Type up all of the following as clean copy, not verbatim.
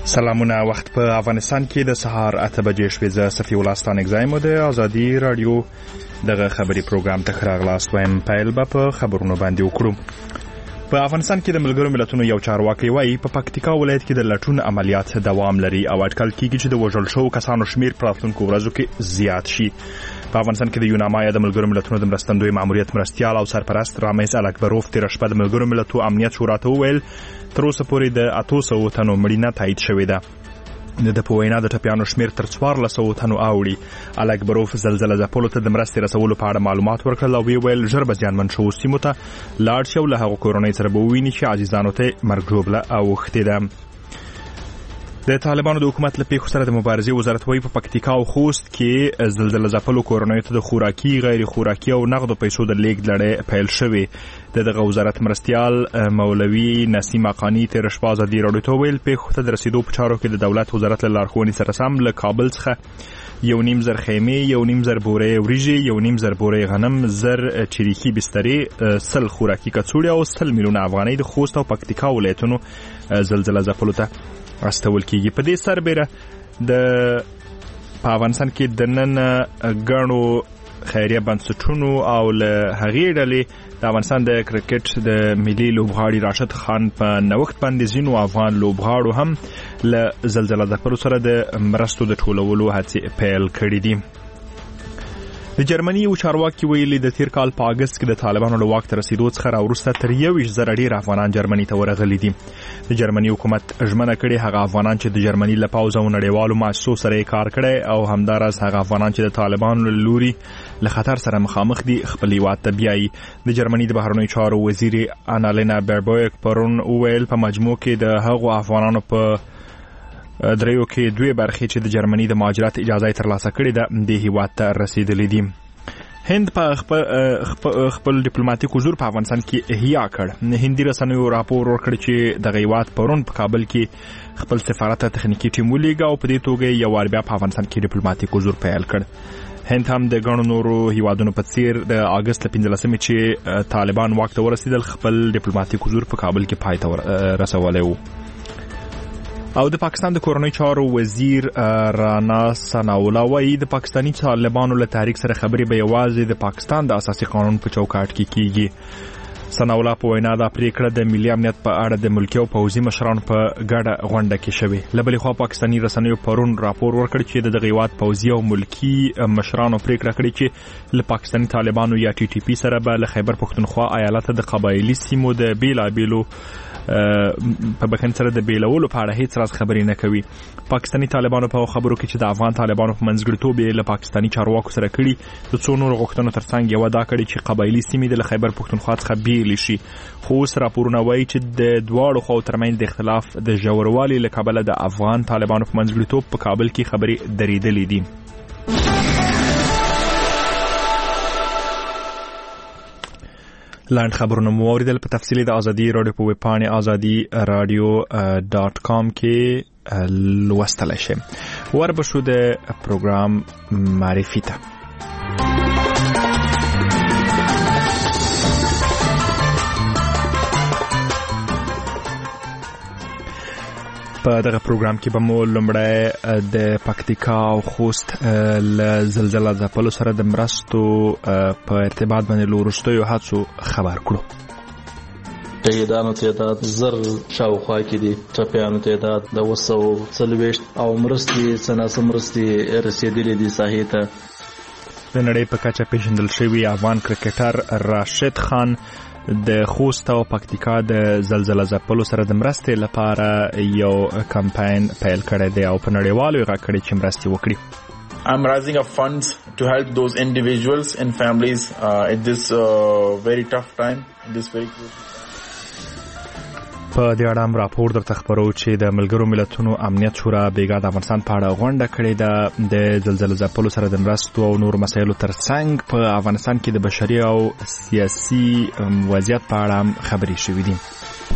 سلامونه. وخت په افغانستان کې د سهار 8 بجې شوې. زه صفي الله ستانک زایم د ازادي رادیو دغه خبري پروګرام ته راغلاست وایم. پیل به په خبرونو باندې وکړو. په افغانستان کې د ملګرو ملتونو یو چارواکي وایي په پکتیکا ولایت کې د لټون عملیات دوام لري او اټکل کیږي چې د وژل شوو کسانو شمیر په راتلونکو ورځو کې زیات شي. په افغانستان کې د یوناما د ملګرو ملتونو د مرستندوی ماموریت مرستیال او سرپرست رامز الکبروف تیر شپه د ملګرو ملتونو امنیت شورا ته وویل تر اوسه پورې د 800 تنو مړینه تایید شوې ده. د په وینا د ټپیانو شمیر تر 1400 تنو اوړي. الکبروف زلزلې ځپلو ته د مرستې رسولو په اړه معلومات ورکړل او ویل ژر به زیانمن شوو سیمو ته لاړ شي او له هغو کورنۍ سره به وویني چې عزیزانو ته مرګ ژوبله اوښتې ده. د طالبانو د حکومت له پیښو سره د مبارزې وزارت وایي په پکتیکا او خوست کې زلزلې ځپلو کورنیو ته د خوراکي غیر خوراکي او نغدو پیسو د لیږد لړۍ پیل شوې. دغه وزارت مرستیال مولوي نسیم اقانی تیر شپه ازادي راډیو ته ویل پیښو ته د رسیدو په چارو کې د دولت وزارت له لارښوونې سره سم له کابل څخه 1.5 خیمې 1.5 بورې وریجې 1.5 بورې غنم 1000 چریکي بسترې 100 خوراکي کڅوړې او 100 میلیونه افغانۍ د خوست او پکتیکا ولایتونو زلزلې ځپلو ته استول کیږي. په دې سربېره په افغانستان کې د نن غنو خیریه بنسټونو او له هغې ډلې د افغانستان د کرکټ د ملي لوبغاړي راشد خان په نوښت باندې ځینو افغان لوبغاړو هم له زلزلې ځپلو سره د مرستو د ټولولو هڅې پیل کړې دي. د جرمني یو چارواکي ویلي د تیر کال په اگست کې د طالبانو له واک ته رسیدو څخه راوروسته تر 1,000 ډیر افغانان جرمني ته ورغلي دي. د جرمني حکومت ژمنه کړې هغه افغانان چې د جرمني له پوځ او نړیوالو مؤسسو سره کار کړي او همداراز هغه افغانان چې د طالبانو له لوري له خطر سره مخامخ دي خپل هیواد ته بیایي. د جرمني د بهرنیو چارو وزیر انالینا بربویک پرون ویل په مجموع کې د هغو افغانانو په دریو کې 2 برخې چې د جرمني د مهاجرت اجازه ترلاسه کړې ده د هیواد ته رسیدلې دي. هند په خپل ډیپلوماټیک حضور په افغانستان کې احیا کړ. هندي رسنیو راپور ورکړ چې د هیواد پرون په کابل کې خپل سفارت تخنیکی ټیم ولیږه او په دې توګه یو وار بیا په افغانستان کې ډیپلوماټیک حضور پیل کړ. هند هم د ګڼو نورو هیوادونو په څیر د اگست 15 چې طالبان واک ته ورسېدل خپل ډیپلوماټیک حضور په کابل کې پای ته رسولی و. او د پاکستان د کورنۍ چارو وزیر رانا ثناءالله وایي د پاکستانی طالبانو له تحریک سره خبرې به یوازې د پاکستان د اساسي قانون په چوکاټ کې کیږي. ثناءالله په وینا دا پریکړه د ملي امنیت په اړه د ملکي او پوځي مشرانو په ګډه غونډه کې شوې. له بلې خوا پاکستاني رسنیو پرون راپور ورکړ چې د دغه هیواد پوځي او ملکي مشرانو پریکړه کړې چې له پاکستاني طالبانو یا ټي ټي پی سره به له خیبر پښتونخوا ایالت د قبایلي سیمو د بیلابیلو په بخن سره د بیلولو په اړه هیڅ راز خبرې نه کوي. پاکستاني طالبانو په خبرو کې چې د افغان طالبانو په منځګړیتوب له پاکستاني چارواکو سره کړي د څو نورو غوښتنو ترڅنګ یو دا کړي چې قبایلي سیمې د خیبر پښتونخوا څخه بیل شي. خو اوس راپورونه وایي چې د دواړو خواو ترمنځ د اختلاف د ژوروالي له کبله د افغان طالبانو په منځګړیتوب په کابل کې خبرې درېدلې دي. لاند خبرونه مو اوریدل. په تفصیلی د ازادي رادیو په ویب پاڼې azadi-radio.com کې لوستلی شئ. وربشو د پروګرام معرفي ته. په دغه پروګرام کې به مو لومړی د پکتیکا او خوست له زلزلې ځپلو سره د مرستو په ارتباط باندې له وروستیو هڅو خبر کړو. شهیدانو تعداد 1000 شاوخوا کې دي. ټپیانو تعداد د 240 او مرستې څناسه مرستې رسیدلې دي ساحې ته. د نړۍ په کچه پیژندل شوی افغان کرکټر راشد خان د خوست او پکتیکا د زلزلې ځپلو سره د مرستې لپاره یو کمپاین پیل کړی دی او په نړیوالو یې غږ کړی چې مرستې وکړي. I'm raising up funds to help those individuals and families at this very tough time, this very crucial time. په دې اړه راپور درته خبرو چې د ملګرو ملتونو امنیت شورا بیګا د افغانستان په اړه غونډه کړې ده. د زلزلې ځپلو سره د مرستو او نور مسایلو ترڅنګ په افغانستان کې د بشري او سیاسي وضعیت په اړه خبرې شوې دي.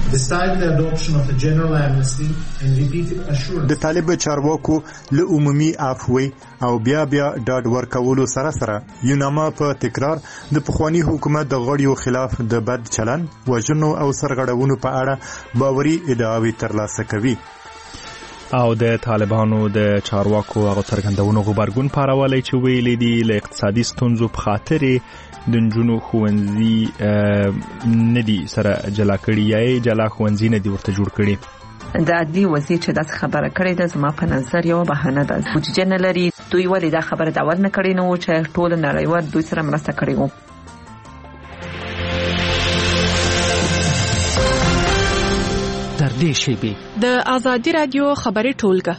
د طالب چارواکو له عمومي عفوي او بیا ډاډ ورکولو سره یوناما په تکرار د پخوانی حکومت د غړیو خلاف د بد چلن، وژنو او سرغړونو په اړه باوري ادعاوې ترلاسه کوي. او د طالبانو د چارواکو هغه څرګندونو غبرګون پارولی چې ویلي دي له اقتصادي ستونزو په خاطر د نجونو ښوونځي ندي سره جلا کړي یا جلا ښوونځي ندي ورته جوړ کړي. د عدلي وزیر چې داسې خبره کړې ده زما په نظر یو بهانه ده. بودیجه نه لري، دوی ولې دا خبره د اول نه کړې نه و چې ټول نړیوال دوی سره مرسته کړې وو. در دې شیبې د آزادي رادیو خبري ټولګه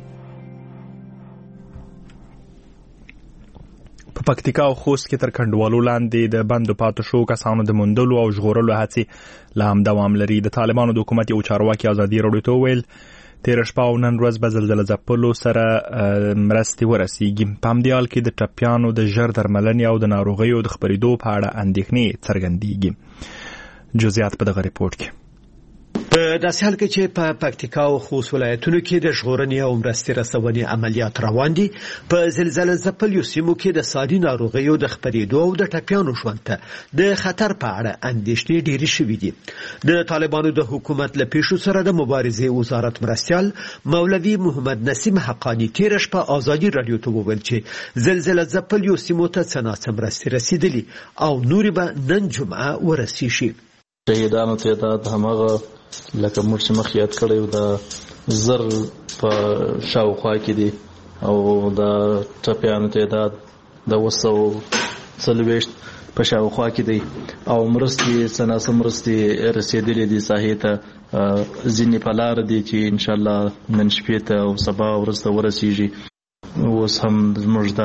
په پکتیکا او خوست کې تر کنډوالو لاندې د بندو پاتې شو کسانو د موندلو او ژغورلو هڅې لا هم دوام لري. د طالبانو د حکومت یو چارواکي ازادي راډیو ته وویل تېره شپه او نن ورځ به زلزله ځپلو سره مرستې ورسیږي. په همدې حال کې د ټپیانو د ژر درملنې او د ناروغیو د خپرېدو په اړه اندېښنې څرګندېږي. جزئیات په دغه ریپورت کې. په داسې حال کې چې په پکتیکا او خوست ولایتونو کې د ژغورنې او مرستې رسونې عملیات روان دي، په زلزله ځپلو سیمو کې د ساري ناروغیو د خپرېدو او د ټپیانو ژوند ته د خطر په اړه اندېښنې ډېرې شوې دي. د طالبانو د حکومت له پیښو سره د مبارزې وزارت مرستیال مولوي محمد نسیم حقانی تېره شپه آزادي راډیو ته وویل چې زلزله ځپلو سیمو ته څه ناڅه مرستې رسېدلي او نورې به نن جمعه ورسیږي. شهیدانو تعداد همغه لکه موږ چې مخ یاد کړی د زر په شاوخوا کې دي او د ټپیانو تعداد د 240 په شاوخوا کې دی او مرستې څنګه مرستې رسیدلې دي ساحې ته ځینې په لار دي چې ان شاء الله نن شپې ته او سبا ورسته ورسیږي. اوس هم زموږ د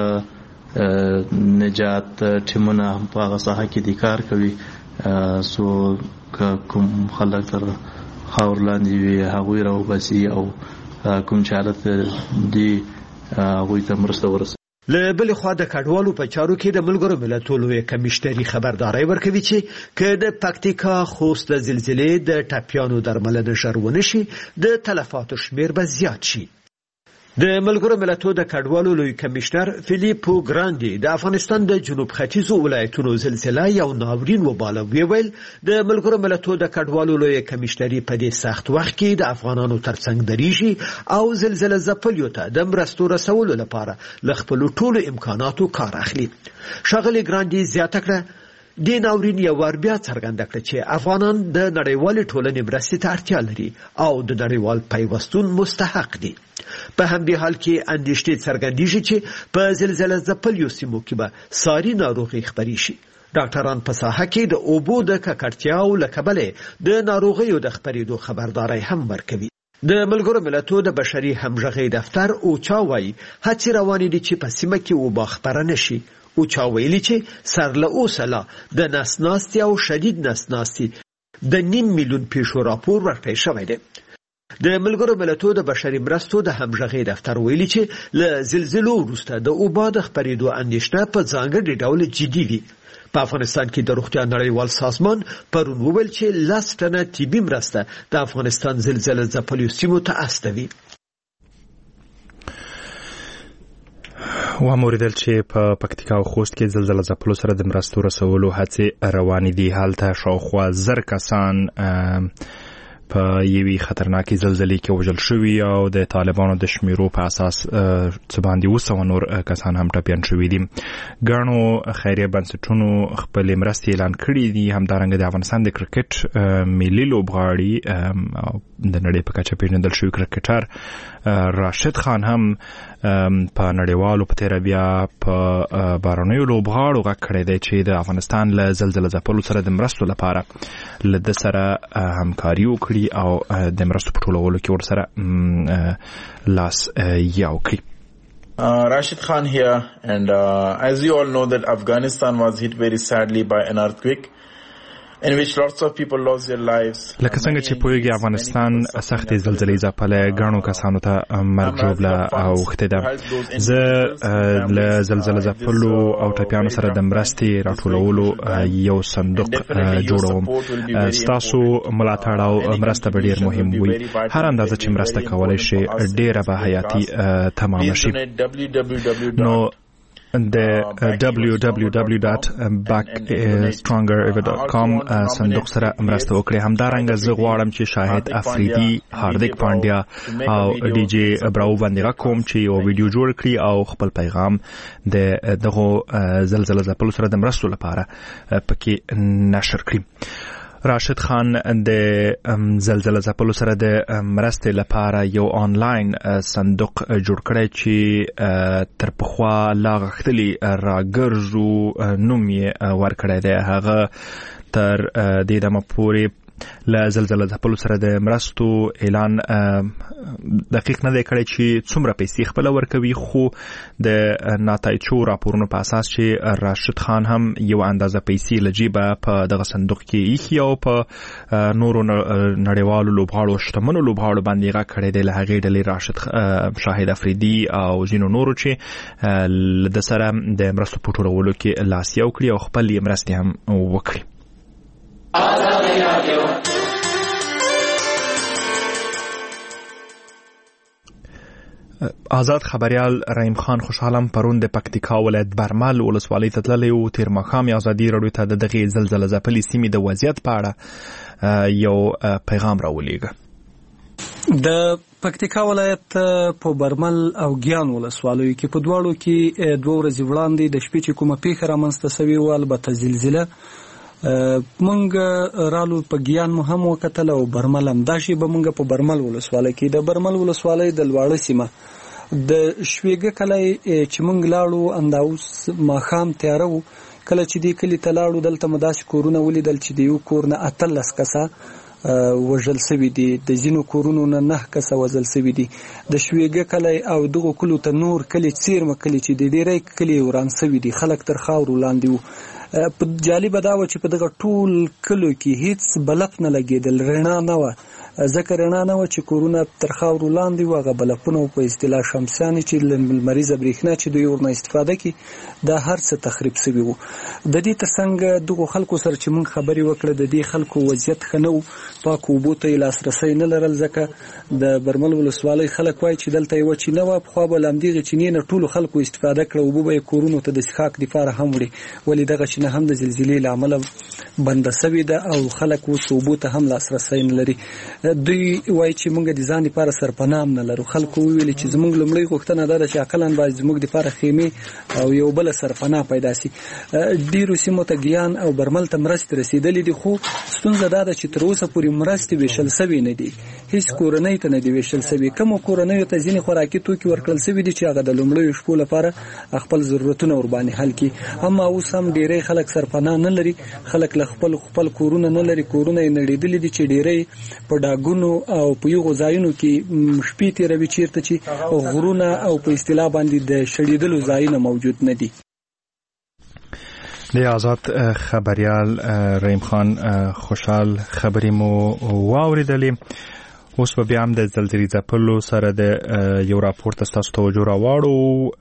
نجات ټیمونه هم په هغه ساحه کې دي کار کوي. سو کوم خلک تر خاور لاندې وي هغوی راوباسي او کوم چې حالت دي هغوی ته مرسته ورسوي. له بلې خوا د کډوالو په چارو کې د ملګرو ملتونو کمیشنري خبرداری ورکوي چې که د پکتیکا خوست د زلزلې د ټپیانو درملنه ژر ونه شي د تلفاتو شمیر به زیات شي. د ملګرو ملتونو د کډوالو لوی کمیشنر فیلیپو ګراندي د افغانستان د جنوب ختیځو ولایتونو زلزله یو ناورین وباله. ویل د ملګرو ملتونو د کډوالو لوی کمیشنري په دې سخت وخت کې د افغانانو ترڅنګ دریږي او زلزله ځپلو ته د مرستو رسولو لپاره له خپلو ټولو امکاناتو کار اخلي. ښاغلي ګراندي زیاته کړه د ناورین یو ور بیا څرګنده کړه چې افغانان د نړیوالې ټولنې مرستې ته اړتیا لري او د نړیوال پیوستون مستحق دي. په همدې حال کې اندېښنې څرګندېږي چې په زلزله ځپلو سیمو کې به ساري ناروغي خپرې شي. ډاکټران په ساحه کې د اوبو د ککړتیاو له کبله د ناروغیو د خپرېدو خبرداری هم ورکوي. د ملګرو ملتونو د بشري همغږۍ دفتر اوچا وایي هڅې روانې دي چې په سیمه کې وبا خپره نشي. اوچا ویلي چې سر له اوسه لا د نسناستي او شدید نسناستي د 9 میلیون پیښو راپور ورکړی شوی دی. د ملګرو ملتونو د بشري مرستو د همغږۍ دفتر ویلي چې له زلزلو وروسته د اوبا د خپرېدو اندېښنه په ځانګړي ډول جدي وي. په افغانستان کې د روغتیا نړیوال سازمان پرون وویل چې 10 ټنه طبي مرسته د افغانستان زلزله ځپلو سیمو ته استوي. وموریدل چې په پکتیکا او خوست کې زلزله ځپلو سره د مرستو رسولو هڅې روانې دي. هلته شاوخوا 1000 کسان په یوې خطرناکې زلزلې کې وژل شوي او د طالبانو د شمیرو په اساس څه باندې 200 نور کسان هم ټپیان شوي دي. ګڼو خیریه بنسټونو خپلې مرستې اعلان کړي دي. همدارنګه د افغانستان د کرکټ ملي لوبغاړي د نړۍ په کچه پیژندل شوی کرکټر راشد خان هم په نړیوالو په تیره بیا په بهرنیو لوبغاړو غږ کړی دی چې د افغانستان له زلزله ځپلو سره د مرستو لپاره له ده سره همکاري وکړي او د مرستو په ټولولو کې ورسره لاس یو کړي. Rashid Khan here, and as you all know that Afghanistan was hit very sadly by an earthquake in which lots of people lost their lives. لکه څنګه چې پوهیږي افغانستان سختې زلزلې ځپلې ګڼو کسانو ته مرګ ژوبله اوښتې ده. زه له زلزله ځپلو او ټپیانو سره د مرستې راټولولو یو صندوق جوړوم. ستاسو ملاتړ او مرسته به ډېر مهم وي. هر اندازه چې مرسته کولی شي ډېره به حیاتي تمامه شي. نو د www.backstronger.com صندوق سره مرسته وکړي. همدارنګه زه غواړم چې شاهد افریدي، هاردیک پانډیا او ډي جی براو باندې کوم چې یو ویډیو جوړ کړي او خپل پیغام د دغه زلزلې ځپلو سره د مرستو لپاره پکې نشر کړي. راشد خان د زلزلې ځپلو سره د مرستې لپاره یو آنلاین صندوق جوړ کړی چې تر پخوا لا غښتلي راګرځو نوم یې ورکړی دی. هغه تر دې دمه پورې له زلزلې ځپلو سره د مرستو اعلان دقیق نه دی کړی چې څومره پیسې خپل ورکوي، خو د ناتایچو راپورونو په اساس چې راشد خان هم یو اندازه پیسې لجیبه په دغه صندوق کې ایښي او په نورو نړیوالو لوبغاړو شتمنو لوبغاړو باندې غږ کړی دی. له هغې ډلې راشد شاهد افریدي او ځینو نورو چې د سره د مرستو په ټولولو کې لاس یو کړي او خپل یې مرستې هم وکړي. آزاد خبریال رحیم خان خوشحالم پرون د پکتیکا ولایت برمل ولسوالۍ ته تللی و. تیر ماښام ازادي راډیو ته د دغې زلزلې ځپلې سیمې د وضعیت په اړه یو پیغام راولېږه. د پکتیکا ولایت په برمل او ګیان ولسوالیو کې په دواړو کې 2 ورځې وړاندې د شپې چې کومه پیښه رامنځته شوې وه، البته زلزله، مونږ رالو په ګیان مو هم وکتل او برمل هم. دا شی به مونږ په برمل ولسوالۍ کې د برمل ولسوالۍ د لواړه سیمه د شویګه کلی چې مونږ لاړو انداوس ماښام تیاره و. کله چې دې کلي ته لاړو دلته مو داسې کورونه ولیدل چې د یو کور نه 18 کسه وژل سوي دي، د ځینو کورونو نه 9 کسه وژل سوي دي. د شویګه کلی او دغو کلو ته نور کلي څیرمه کلي چې د ډیری کلي وران سوي دي، خلک تر خاورو لاندې وو. په جالبه دا و چې په دغه ټول کلو کې هیڅ بلپ نه لګېدل، رڼا نه وه. ځکه رڼا نه وه چې کورونه تر خاورو لاندې وو. هغه بلپونه په اصطلاح شمسیانې چې لمریزه برېښنا چې دوی ورنه استفاده کوي، دا هر څه تخریب سوي وو. د دې ترڅنګ دغو خلکو سره چې موږ خبرې وکړه، د دې خلکو وضعیت ښه نه و. پاکو اوبو ته یې لاسرسی نه لرل، ځکه د برمل ولسوالۍ خلک وایي چې دلته یوه چینه وه، پخوا به له همدغې چینې نه ټولو خلکو استفاده کړه، اوبه به یې کورونو ته د څښاک دپاره هم وړي. ولې دغه چینه هم د زلزلې له امله بنده سوې ده او خلک اوس اوبو ته هم لاسرسی نه لري. دوی وایي چې موږ د ځان لپاره سرپناه هم نه لرو. خلکو وویلې چې زموږ لومړۍ غوښتنه دا ده چې اقلا باید زموږ دپاره خیمې او یو بله سرپناه پیدا شي. ډېرو سیمو ته ګیان او برمل ته مرستې رسېدلې دي، خو ستونزه دا ده چې تر اوسه پورې مرستې ویشل سوي نه دي. هیڅ کورنۍ ته نه دي ویشل سوي. کومو کورنیو ته ځینې خوراکي توکي ورکړل سوي دي چې هغه د لومړیو شپو لپاره خپل ضرورتونه ورباندې حل کړي. اما اوس هم ډېری خلک سرپناه نه لري، خلک له خپل کورونه نه لري، کورونه یې نړېدلي دي چې ډېری په ډاګونو او په یغو ځایونو کې شپې تېروي چیرته چې غرونه او په اصطلاح باندې د شړېدلو ځایونه موجود نه دي. د آزاد خبریال رحیم خان خوشحال خبرې مو واوریدلې. اوس به بیا هم د زلزلې ځپلو سره د یو راپور ته ستاسو توجه راواړو.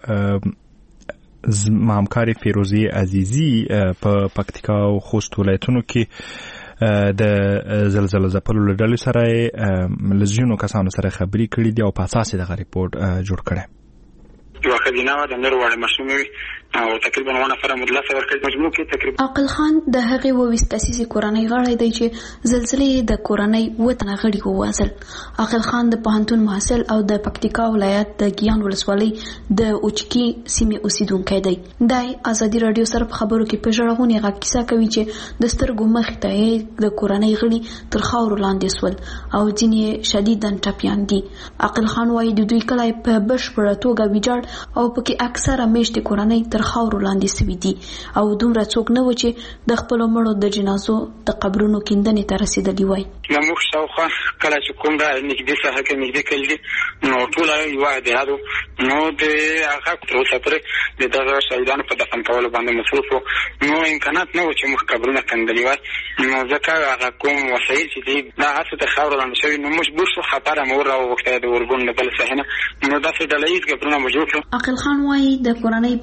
ما همکاري فیروزي عزیزي په پکتیکا او خوست ولایتونو کې د زلزلې ځپلو له ډلې سره له ځینو کسانو سره خبرې کړې دي او په اساس یې دغه ریپورټ جوړ کړی. یو ښځینه وه، د نورو واړه ماشومې وې او تقریبا 9 نفره مدلسه ورکړي. مجموع کې تقریبا عاقل خان د هغې 20 کسیزې کورنۍ غړی دی چې زلزلې د کورنۍ 7 تنه غړي ووژل. عاقل خان د پوهنتون محصل او د پکتیکا ولایت د ګیان ولسوالۍ د اوچکي سیمې اوسیدونکی دی. دی ازادي راډیو سره په خبرو کې په ژړغونې غږ کیسه کوي چې د سترګو مخې ته یې د کورنۍ غړي تر خاورو لاندې سول او ځینې شدیداً ټپیان دي. عاقل خان وایي د دوی کلی په بشپړه توګه ویجاړ او پکې اکثره میشتې کورنۍ تر خاورو لاندې سوي دي او دومره څوک نه و چې د خپلو مړو د جنازو د قبرونو کیندنې ته رسېدلي وای. زموږ شاوخوا کله چې کوم دا نږدې ساحه کې نږدې کلي دي، نو ټوله یوه عدالت و. نو د هغه تر اوسه پورې د دغه شهیدانو په دفن کولو باندې مصروف و. نو امکانات نه و چې موږ قبرونه کندلي وای. نو ځکه هغه کوم وسایل چې دي دا هسې تر خاورو لاندې شوي، نو مجبور شو خبره مو راوغوښته د اورګون له بلې ساحې نه. نو داسې ډله ییز قبرونه مو جوړ کړو. عاقل خان وایي د کورنۍ په وژل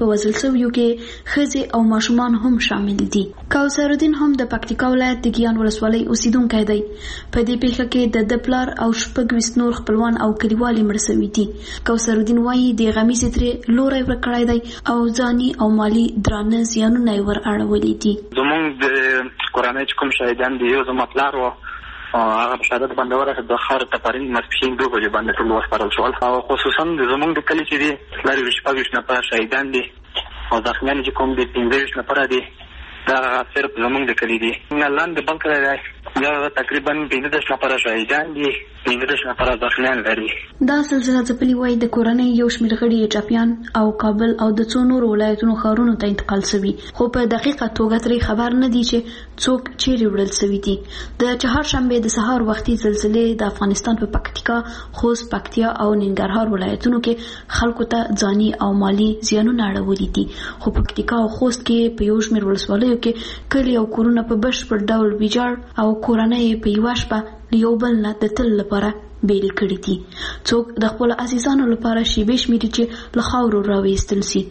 شویو کې ښځې او ماشومان هم شامل دي. کوثر الدین هم د پکتیکا ولایت د ګیان ولسوالۍ اوسیدونکی دی. په دې پیښه کې د پلار او 26 نور خپلوان او کلیوالي مړ شوي دي. کوثر الدین وایي د غمیزې ترې لوری ورکړی دی او ځاني او مالي درانه زیانونه یې ور اړولي دي. زموږ د کورنۍ چې کوم شهیدان دي، یو زما پلار و هغه په شهادت باندې ورغی د خار تپارین ماسپښین 2 بجې باندې ټول وسپارل شول. او خصوصا زموږ د کلي چې دي 24 نفر شهیدان دي او زخمیان چې کوم دي 15 نفر دي. دا صرف زموږ د کلي دي. لاندې بل کلی دی، دا تقریبا 15 نفر شهیدان دي، 15 نفر زخمیان لري. دا سلسله ځپلي وایي د کورنۍ یو شمېر غړي ټاپیان او کابل او د څو نورو ولایتونو ښارونو ته انتقال شوي، خو په دقیقه توګه ترې خبر نه دي چې څوک چیرې وړل شوي دي. د چهارشنبې د سهار وختي زلزلې د افغانستان په پکتیکا، خوست، پکتیا او ننګرهار ولایتونو کې خلکو ته ځاني او مالي زیانونه اړولي دي. خو پکتیکا او خوست کې په یو شمېر ولسوالیو کې کلي او کورونه په بشپړ ډول ویجاړ او کورنۍ په یوه شپه له یو بل نه د تل لپاره بیل کړي دي. څوک د خپلو عزیزانو لپاره شیبې شمېري چې له خاورو راویستل سي.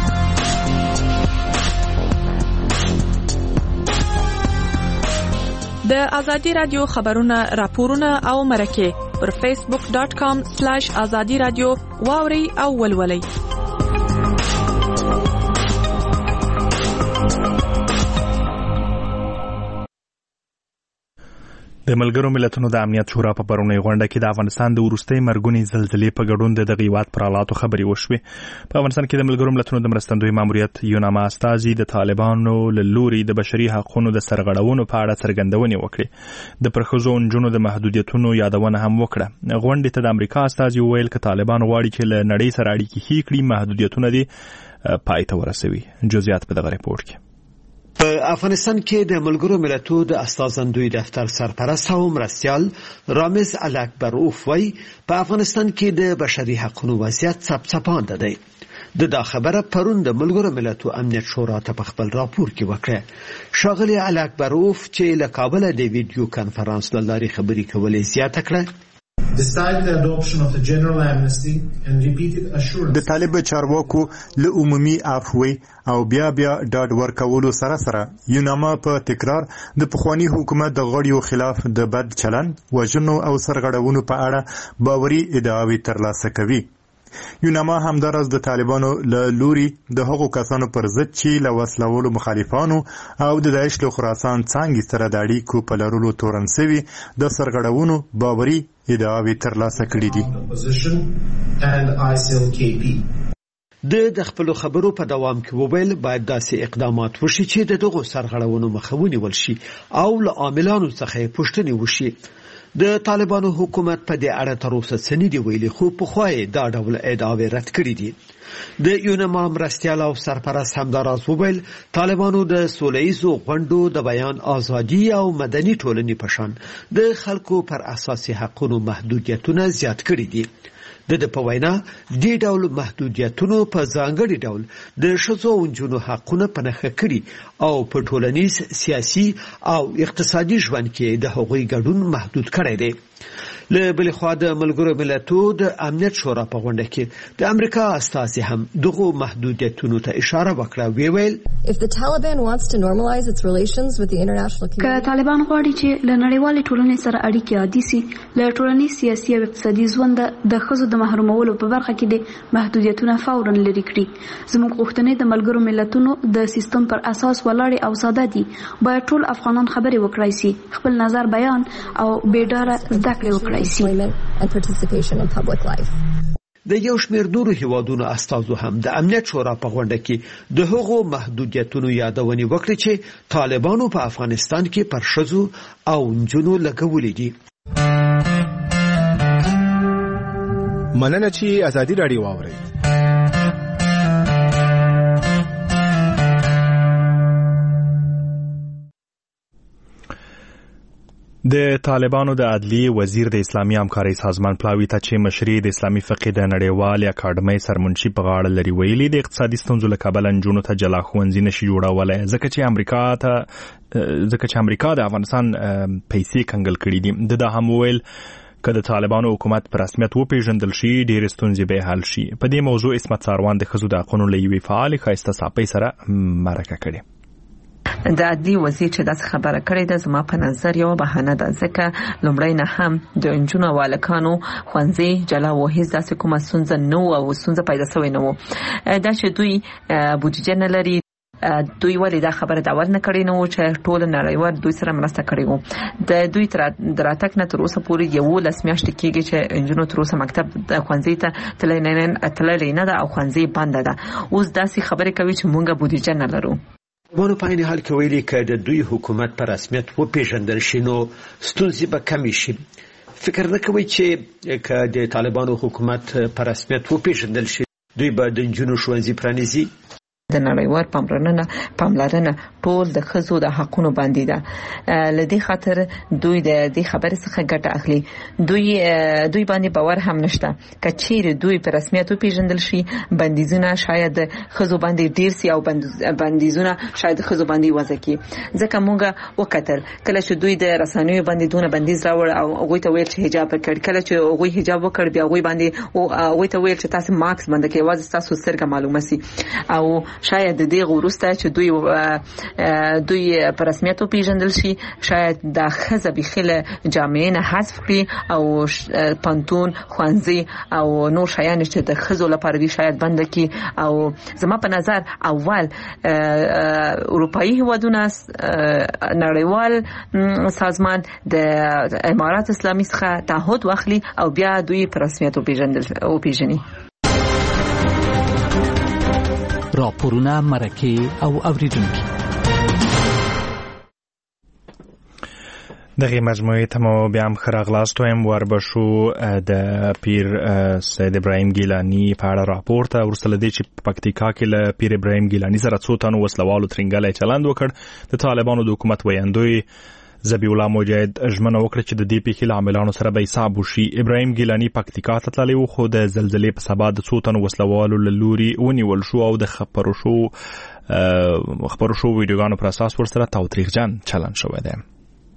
د ازادي رادیو خبرونه، راپورونه او مرکې پر facebook.com/azadi radio واوري او ولولئ. د ملګرو ملتونو د امنیت شورا په پرونی غونډه کې د افغانستان د وروستۍ مرګونې زلزلې په ګډون د دغه هیواد پر حالاتو خبرې وشوې. په افغانستان کې د ملګرو ملتونو د مرستندوی ماموریت یوناما استازي د طالبانو له لوري د بشري حقوقو د سرغړونو په اړه څرګندونې وکړې. د پرښځو نجونو د محدودیتونو یادونه هم وکړه. غونډې ته د امریکا استازي وویل چې طالبان غواړي چې له نړۍ سره اړیکې ښې کړي، محدودیتونه دې پای ته ورسوي. جزئیات په دغه ریپورت کې. په افغانستان کې د ملګرو ملتونو د استازندوی دفتر سرپرست او مرستیال رامز الاکبروف وایي په افغانستان کې د بشري حقوقو وضعیت څپڅپانده دی. دا خبره پرون د ملګرو ملتونو امنیت شورا ته په خپل راپور کې وکړه. ښاغلی الاکبروف چې له کابل د ویډیو کانفرنس له لارې خبرې کولې زیاته کړه د طالب چارواکو له عمومي عفوي او بیا ډاډ ورکولو سره یوناما په تکرار د پخوانی حکومت د غړیو خلاف د بد چلند، وژنو او سرغړونو په اړه باوري ادعاوې ترلاسه کوي. یوناما همدارس د طالبانو له لوري د هغو کسانو پر ضد چې له وسلوالو مخالفانو او د داعش له خراسان څانګې سره د اړیکو په لرلو تورن شوي د سرغړونو باوري ادعاوې ترلاسه کړي دي. د خپلو خبرو په دوام کې وویل باید داسې اقدامات وشي چې د دغو سرغړونو مخه ونیول شي او له عاملانو څخه پوښتنې وشي. د طالبانو حکومت په دې اړه تر اوسه څه نه دي ویلي، خو پخوا یې دا ډول ادعاوې رد کړي دي. د یوناما مرستیال او سرپرست همداراز وویل طالبانو د سولهییزو غونډو د بیان ازادي او مدني ټولنې په شان د خلکو پر اساسي حقوقو محدودیتونه زیات کړي دي. د په وینا دې ډول محدودیتونو په ځانګړي ډول د ښځو او نجونو حقونه په نښه کړي او په ټولنیز، سیاسي او اقتصادي ژوند کې د هغوی ګډون محدود کړی دی. له بل خوا د ملګرو ملتونو د امنیت شورا په غونډه کې د امریکا استازي هم دغه محدودیتونو ته اشاره وکړه. ویل که طالبان غواړي چې له نړیوالې ټولنې سره اړیکې عادي سي، له ټولنیز، سیاسي او اقتصادي ژوند د ښځو د محرومولو په برخه کې د محدودیتونه فوراً لرې کړي. زموږ غوښتنې د ملګرو ملتونو د سیستم پر اساس ولاړې او ساده دي. باید ټول افغانان خبرې وکړای سي، خپل نظر بیان او بیډاره زده کړې وکړای سي. د یو شمېر نورو هیوادونو استازو هم د امنیت شورا په غونډه کې د هغو محدودیتونو یادونې وکړې چې طالبانو په افغانستان کې پر ښځو او نجونو لګولې دي. مننه چې ازادي راډیو واورئ. د طالبانو د عدلیې وزیر د اسلامي همکارۍ سازمان پلاوي ته چې مشري د اسلامي فقه د نړیوالې اکاډمۍ سرمنشي په غاړه لري ویلي د اقتصادي ستونزو له کبله نجونو ته جلا ښوونځي نشي جوړولی ځکه چې امریکا د افغانستان پیسې کنګل کړي دي. د دا هم ویل که د طالبانو حکومت په رسمیت وپیژندل شي ډېرې ستونزې به حل شي. په دې موضوع عصمت ساروان د ښځو د حقونو له یوې فعالې ښایسته صاپۍ سره مرکه کړې. د عدلي وزیر چې داسې خبره کړې ده زما په نظر یو بهانه ده، ځکه لومړی نه هم د نجونو او هلکانو ښوونځي جلا و، هیڅ داسې کومه ستونزه نه وه او ستونزه پیدا شوې نه وه. دا چې دوی بودیجه نه لري، دوی ولې دا خبره د اول نه کړې نه و چې ټول نړیوال دوی سره مرسته کړې وو. د دوی تر راتګ نه تر اوسه پورې 11 میاشتې کېږي چې نجونو تر اوسه مکتب د ښوونځي ته تللې نه ده او ښوونځي بنده ده. اوس داسې خبرې کوي چې مونږ بودیجه نه لرو. مونږ په عین حال کې ویلي چې د دوی حکومت په رسمیت وپیژندل شي نو ستونزې به کمې شي. فکر نه کوي چې د طالبانو حکومت په رسمیت وپیژندل شي دوی به د نجونو ښوونځي پرانیزي؟ د نړیوال پاملرنه ټول د ښځو د حقونو باندې ده. لدې خاطر دوی د دې خبرې څخه ګټه اخلي. دوی باندې باور هم نشته چې چیرې دوی په رسمیت وپیژندل شي بندیزونه شاید ښځو باندې ډیر سي او بندیزونه شاید ښځو باندې وضع کی. ځکه موږ وکتل کله چې دوی د رسنیو باندې دونه بندیز راوړ او هغه ته ویل چې حجاب وکړ، کله چې هغه حجاب وکړ بیا هغه باندې هغه ته ویل چې تاسو ماکس باندې کې واځي تاسو سترګه معلومه سي. او شاید د دې غوروسته چې دوی په رسمیت وپیژندل شي شاید د ښځه بخله جامعه نه حذف کړي او پانتون ښوونځي او نور شیان چې د ښځو لپاره دي شاید بند کړي. او زما په نظر اول اروپאי هیوادونه نړیوال سازمان د امارات اسلامي څخه تعهد واخلي او بیا دوی په رسمیت وپیژني. راپورونه، مرکه او اوریدونکي دغه مجموعه ته مو بیا هم خراغلاست وایم وربشو د پیر سید ابراهیم ګیلانی په اړه راپور ته ورسله دی چې په پکتیکا کې له پیر ابراهیم ګیلانی سره څو تنو وسلوالو ترنګلای چلند وکړ. د طالبانو د حکومت ویاندوی ذبیح الله مجاهد ژمنه وکړه چې د دې پیښې له عاملانو سره به حساب وشي. ابراهیم ګیلانی پکتیکا ته تللی و خو د زلزلې په سبب د څو تنو وسلوالو له لوري ونیول شو او د خبرو شو ویډیوګانو پر اساس ورسره تاوتریخجن چلن شوی دی.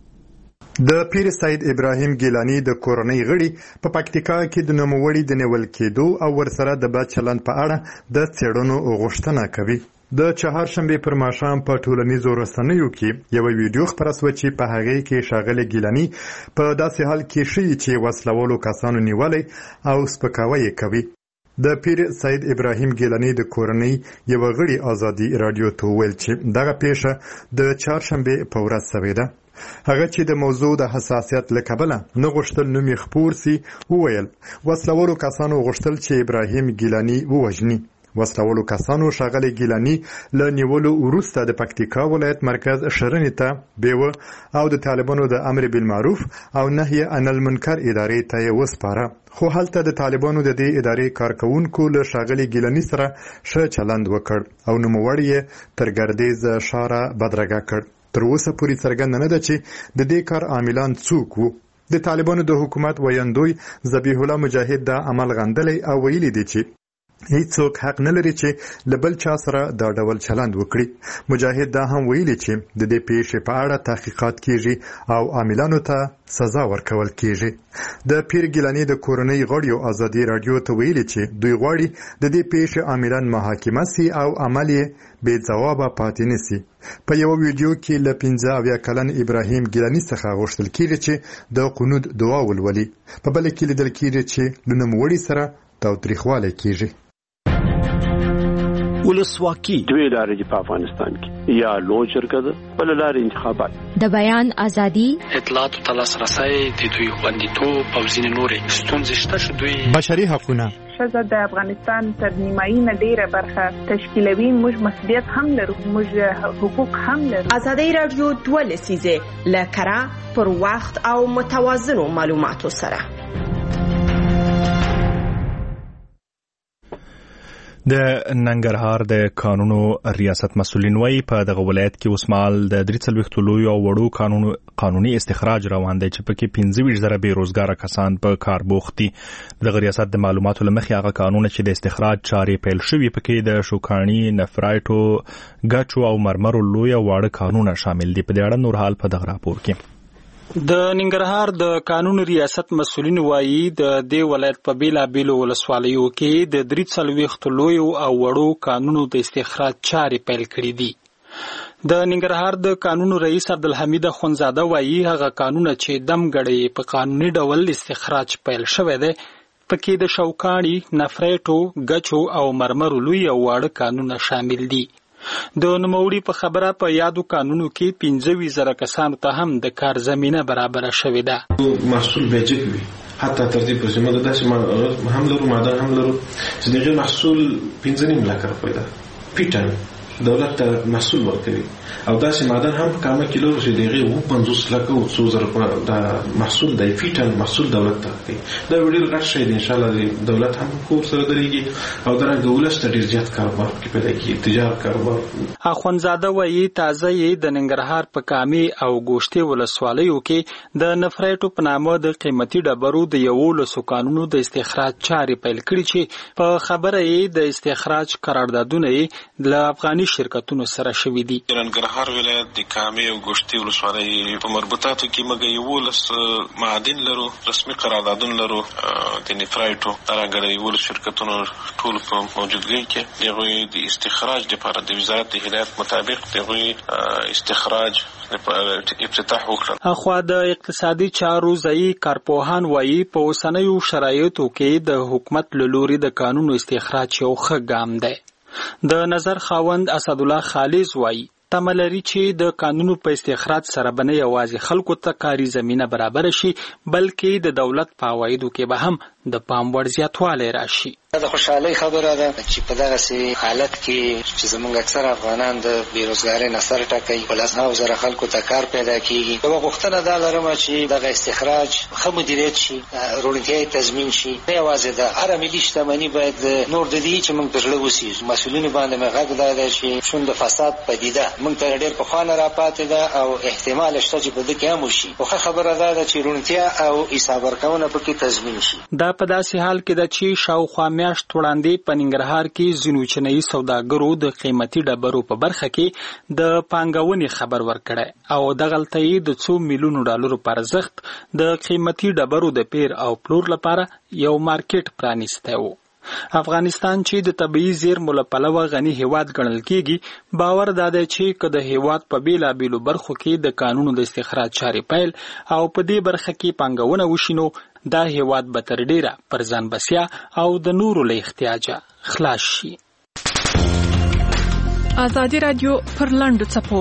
د پیر سید ابراهیم ګیلانی د کورنۍ غړي په پکتیکا کې د نوموړي د نیول کېدو او ورسره د بد چلند په اړه د څېړنو غوښتنه کوي. د چهارشنبه پر ماښام په ټولنیزو رسنیو کې یو ویډیو خپره شوه چې په هغه کې ښاغلی ګیلانی په داسې حال کې ښیي چې وسلوالو کسانو نیولې او سپکاوی کوي. د پیر سید ابراهیم ګیلانی د کورنۍ یو غړي ازادي رادیو ته ویل چې دغه پیښه د چهارشنبه په ورځ شوې ده. هغه چې د موضوع د حساسیت له کبله نه غوښتل نوم یې خپور سي وویل وسلوالو کسانو غوښتل چې ابراهیم ګیلانی ووژني. وسلوالو کسانو ښاغلی ګیلانی له نیولو وروسته د پکتیکا ولایت مرکز شرنې ته بیوه او د طالبانو د امر بالمعروف او نهی عن المنکر ادارې ته یې وسپاره. خو هلته د طالبانو د دې ادارې کارکونکو له ښاغلي ګیلانی سره ښه چلند وکړ او نوموړی یې تر ګردیز ښاره بدرګه کړ. تر اوسه پورې څرګنده نه ده چې د دې کار عاملان څوک وو. د طالبانو د حکومت ویاندوی ذبیح الله مجاهد دا عمل غندلی او ویلي دی چې هیڅوک حق نه لري چې له بل چا سره دا ډول چلند وکړي. مجاهد دا هم ویلي چې د دې پیښې په اړه تحقیقات کیږي او عاملانو ته سزا ورکول کیږي. د پیر ګیلانی د کورنۍ غړیو ازادي رادیو ته ویلي چې دوی غواړي د دې پیښې عاملان محاکمه سي او عمل یې بې ځوابه پاتې نه سي. په یو ویډیو کې له 15 کلن ابراهیم ګیلانی څخه غوښتل کیږي چې د قنوت دعا ولولي. په بل کې لیدل کیږي چې له نوموړي سره تاوتریخوالی کیږي. ولسواکي دوی لارې په افغانستان کې یا لوی جرګه ده بل لارې انتخابات د بیان ازادي اطلاعات او لاسرسي د دوی خوندیتوب او ځینې نورې ستونزې شته چې دوی بشري حقوقونه ښځه د افغانستان تر نیمایي نه ډیره برخه تشکیلوي. موږ مسؤلیت هم لرو، موږ حقوق هم لرو. ازادي رادیو 2 لسیزه لکره پر وخت او متوازنو معلوماتو سره د ننګرهار د قانونو ریاست مسؤلین وایي په دغه ولایت کې اوسمهال د 43 لویو او وړو قانوني استخراج روان دی چې پکې 15,000 بیروزګاره کسان په کار بوخت دي. دغه ریاست د معلوماتو له مخې هغه قانون چې د استخراج چارې پیل شوي پکې د شوکاني، نفرایټو، ګچو او مرمرو لوی او واړه قانونه شامل دي. په دې اړه نور حال په دغه راپور کې د ننګرهار د قانون ریاست مسؤلین وایي د دې ولایت په بیلابیلو ولسوالیو کې د 43 لویو او وړو قانونو د استخراج چارې پیل کړې دي. د ننګرهار د قانون رئیس عبدالحمید خونزاده وایي هغه قانون چې دمګړی په قانوني ډول استخراج پیل شوی دی پکې د شوکاڼي، نفریټو، ګچو او مرمرو لوی او واړه قانونونه شامل دي. د نوموړي په خبره په یادو قانونو کې 15,000 کسانو ته هم د کار زمینه برابر شوې ده. محصول بیجک وي حتی تر دې پورې موږ داسې هم لرو ماده هم لرو چې دغه محصول 15 لک روپۍ ده. پیټن دولت ته محصول ورکوي او داسې معدن هم په کامه کې لرو چې دغه 50 لک او 2,000 د محصول د پیټن محصول دولت ته کوي. دا ډېر غټ شی دی. ان شاء الله دولت هم کور سره درېږي او درنګ ولست ډېر زیات کاروبار کې پیدا کیږي، تجارت کاروبار. اخوندزاده وایي تازه یې د ننګرهار په کامي او ګوشتې ولسوالیو کې د نفریټو په نامه د قیمتي ډبرو د 11 قانونو د استخراج چارې پیل کړي چې په خبره یې د استخراج قراردادونه یې له افغاني شرکتونو سره شوي دي. ننګرهار ولایت د کامي او ګوشتې ولسوالۍ په مربوطاتو کې موږ 11 معادن لرو، رسمي قراردادونه لرو د نفریټو راګړی ول شرکتونو ټول په موجودګۍ کې دغه د استخراج لپاره د وزارت د هدایت مطابق دغه استخراج افتتاح وکړ. اخوا د اقتصادي چارو ځای کارپوهان وایي په اوسنیو شرایطو کې د حکومت له لوري د قانونو استخراج یو ښه ګام دی. د نظر خاوند اسدالله خالص وایي تمه لري چې د قانونو په استخراج سره به نه یوازې خلکو ته کاري زمینه برابر شي بلکې د دولت په عوایدو کې به هم د پام وړ زیاتوالی راشي. د خوشحالۍ خبره ده چې په دغسې حالت کې چې زموږ اکثر افغانان د بېروزګارۍ نه سر ټکوي، په 10,000 خلکو ته کار پیدا کېږي. یوه غوښتنه دا لرم چې دغه استخراج ښه مدیریت شي، روڼتیا یې تضمین شي. نه یوازې د هره ملي شتمني باید نور د دې چې موږ په زړه وسیږو. مسؤلینو باندې مې غږ دا دی چې شون د فساد پدیده موږ ته ډېر پخوا نه راپاتې ده او احتمال شته چې په ده کې هم وشي. خو ښه خبره دا ده چې روڼتیا او حساب ورکونه پکې تضمین شي. دا په داسې حال کې ده چې شاوخوا میاشت وړاندې په ننګرهار کې ځینو چینایي سوداګرو د قیمتي ډبرو په برخه کې د پانګونې خبر ورکړی او دغلته یې د $2 میلیونو په ارزښت د قیمتي ډبرو د پیر او پلور لپاره یو مارکیټ پرانیستی و. افغانستان چې د طبیعي زیرمو له پلوه غني هیواد ګڼل کېږي، باور دا دی چې که د هیواد په بیلابیلو برخو کې د قانونو د استخراج چارې پیل او په دې برخه کې پانګونه وشي نو دا هیواد به تر ډیره پر ځان بسیا او د نورو له احتیاجه خلاص شي. ازادي رادیو پر لاندو څپو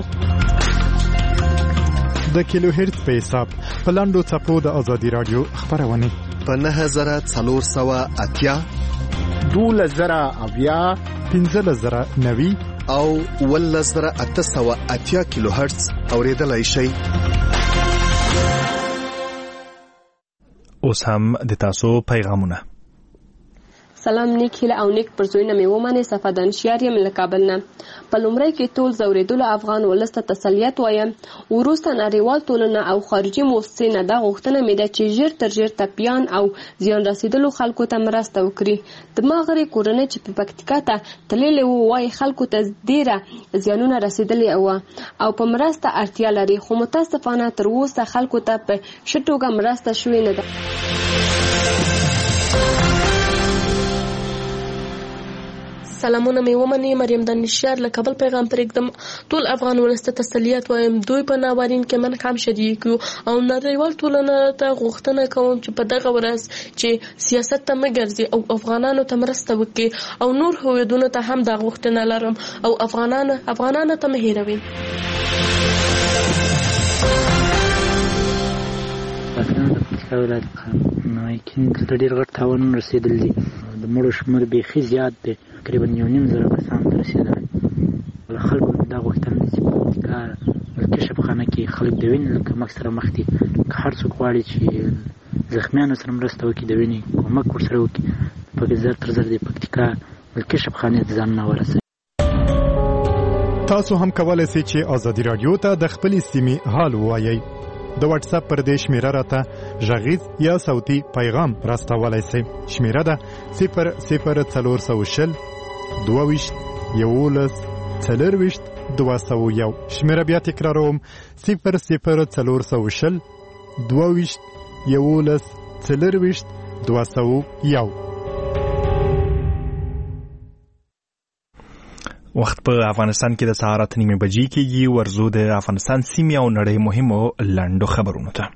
د کیلو هرتز په حساب په لاندو څپو د ازادي رادیو خبرونه په 9480 12,000 15,090 او 11,880 کیلو هرتز اوریدلای شئ. اوس هم د تاسو پیغامونه. سلام نیک هیله او نیک پرزوینه مې ومنه صفادان شیار یم له کابل نه. په لومړی کې ټول زوریدلو افغان ولسته تسلیت وایم. وروسته نړیوال ټولنه او خارجي موسسې نه دا غوښتنه مې ده چې ژر تر ژره ټپیان او زیان رسیدلو خلکو ته مرسته وکړي. د ما غړي کورنۍ چې په پکتیکا ته تللې وو وایي خلکو ته ډېره زیانونه رسیدلې وه او په مرسته اړتیا لري، خو متاسفانه تر اوسه خلکو ته په ښه توګه مرسته شوې نه ده. سلامونه مې ومني. مریم د نشار له کابل پیغام پرېږدم. ټول افغان ولسته تسلیت وایم. دوی په ناورین کې من هم شریک یو او نړیوال ټولنه ته غوښتنه کوم چې په دغه ورځ چې سیاست ته مه ګرځي او افغانانو ته مرسته وکړي او نور هویتونو ته هم دا غوښتنه لرم او افغانانو ته مه هېروئ. ولایت کې دلته ډېر غټ تاوانونه رسېدلي دي. د مړو شمېر بیخي زیات دی، تقریبا 1,500 کسان ته رسېدلی. له خلکو دا غوښتنه ده چې په پکتیکا ملکي شفاخانه کې خلک د وینې له کمښت سره مخ دي. که هر څوک غواړي چې زخمیانو سره مرسته وکړي، د وینې کومک ورسره وکړي، په زر تر زر د پکتیکا ملکي شفاخانې ته ځانونه ورسوي. تاسو هم کولای شئ چې ازادي رادیو ته د خپلې سیمې حال ووایئ. د واتس اپ پر دې شمیره راته غږیز یا صوتي پیغام راستولای شئ. شمیره ده 00400 22 11 24 201. شمیره بیا تکراروم 00400 22 11 40 201. وخت په افغانستان کې د سهار 8:30 بجې کېږي. ورزو د افغانستان سیمې او نړۍ مهمو لنډو خبرونو ته.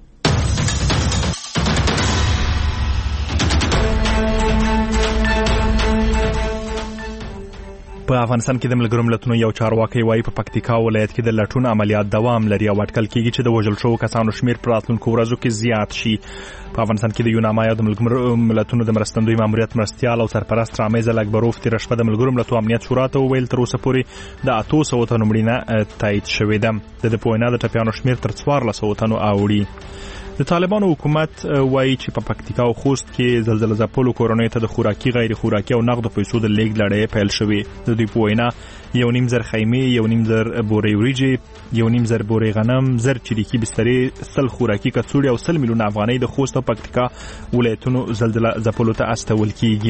په افغانستان کې د ملګرو ملتونو یو چارواکي وایي په پکتیکا ولایت کې د لټون عملیات دوام لري او اټکل کېږي چې د وژل شوو کسانو شمیر په راتلونکو ورځو کې زیات شي. په افغانستان کې د یوناما یا د ملګرو ملتونو د مرستندوی ماموریت مرستیال او سرپرست رامیز الاکبروف تیر شپه د ملګرو ملتونو امنیت شورا ته وویل تر اوسه پورې د 800 تنو مړینه تایید شوې ده. د پوینا د ټپیانو شمیر تر 1400 تنو اوړي. د طالبانو حکومت وایي چې په پکتیکا او خوست کې زلزلہ ځپلو کورنۍ ته د خوراکي غیر خوراکي او نقد پیسو د لیږد لړۍ پیل شوې. د دوی په وینا 1.5 خیمې 1.5 بورې وریجې 1.5 بورې غنم 1000 چریکي بسترې 100 خوراکي کڅوړې او 100 میلیونه افغانۍ د خوست او پکتیکا ولایتونو زلزلہ ځپلو ته استول کیږي.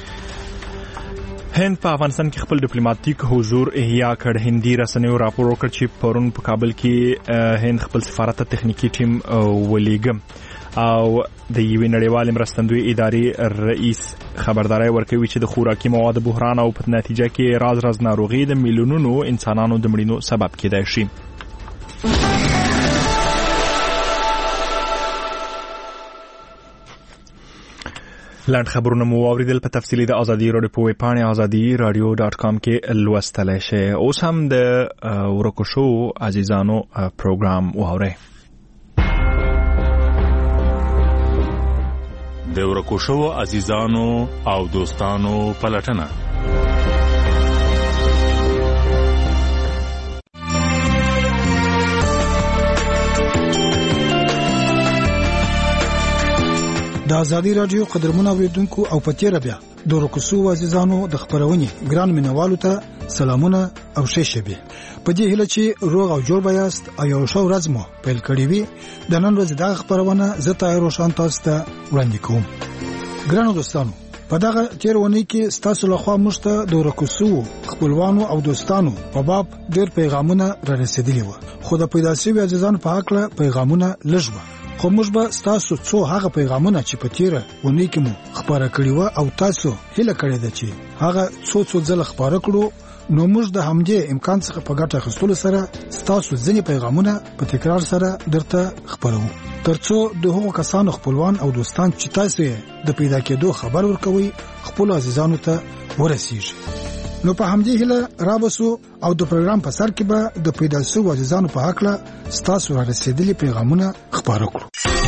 هند په افغانستان کې خپل ډیپلوماټیک حضور احیا کړ. هندي رسنیو راپور وکړ چې پرون په کابل کې هند خپل سفارت ته تخنیکی ټیم ولېږه او د یوې نړیوالې مرستندوی ادارې رئیس خبرداري ورکوي چې د خوراکي مواد بحران او په نتیجه کې راز ناروغي د میلیونونو انسانانو د مړینو سبب کېدای شي. لاند خبرونه مو اوریدل. په تفصیلی د ازادي رادیو په ویبپاڼه azadi.radio.com کې لوستلای شئ. اوس هم د ورکو شو عزیزانو پروګرام واورئ. د ورکو شو عزیزانو او دوستانو پلټنه. د ازادي رادیو قدرمنو اوریدونکو او پتیره بیا د ورکوسو عزیزانو د خبرونې ګران مینوالو ته سلامونه او ښه شبي. په دې هیله چې روغ او جوړ بیاست او یو ښه ورځ مو پیل کړی وي. د نن ورځې د خبرونه زه تایر روشن تاسو ته وړاندې کوم. ګرانو دوستانو، په دغه تیرونی کې ستاسو لخوا موږ ته د ورکوسو خپلوانو او دوستانو په باب ډېر پیغامونه را رسیدلي وو، خو د پیدا شوی عزیزانو په حق له پیغامونه لږ وو. خو موږ به تاسو څو هغه پیغامونه چې په تیره ونی کې مو خبره کړی و او تاسو هیله کړې ده چې هغه څو ځله خبره کړو، نو موږ د همدې امکان څخه په ګټه اخیستلو سره تاسو ځینې پیغامونه په تکرار سره درته خبرو، ترڅو د هغو کسانو خپلوان او دوستان چې تاسو د پیدا کېدو خبر ورکوي خپل عزیزانو ته ورسیږي. نو په همدې هیله رابسو او د پروګرام په سر کې به د پیدا شوو عزیزانو په حق له تاسو را رسیدلي پیغامونه خبرو کړو.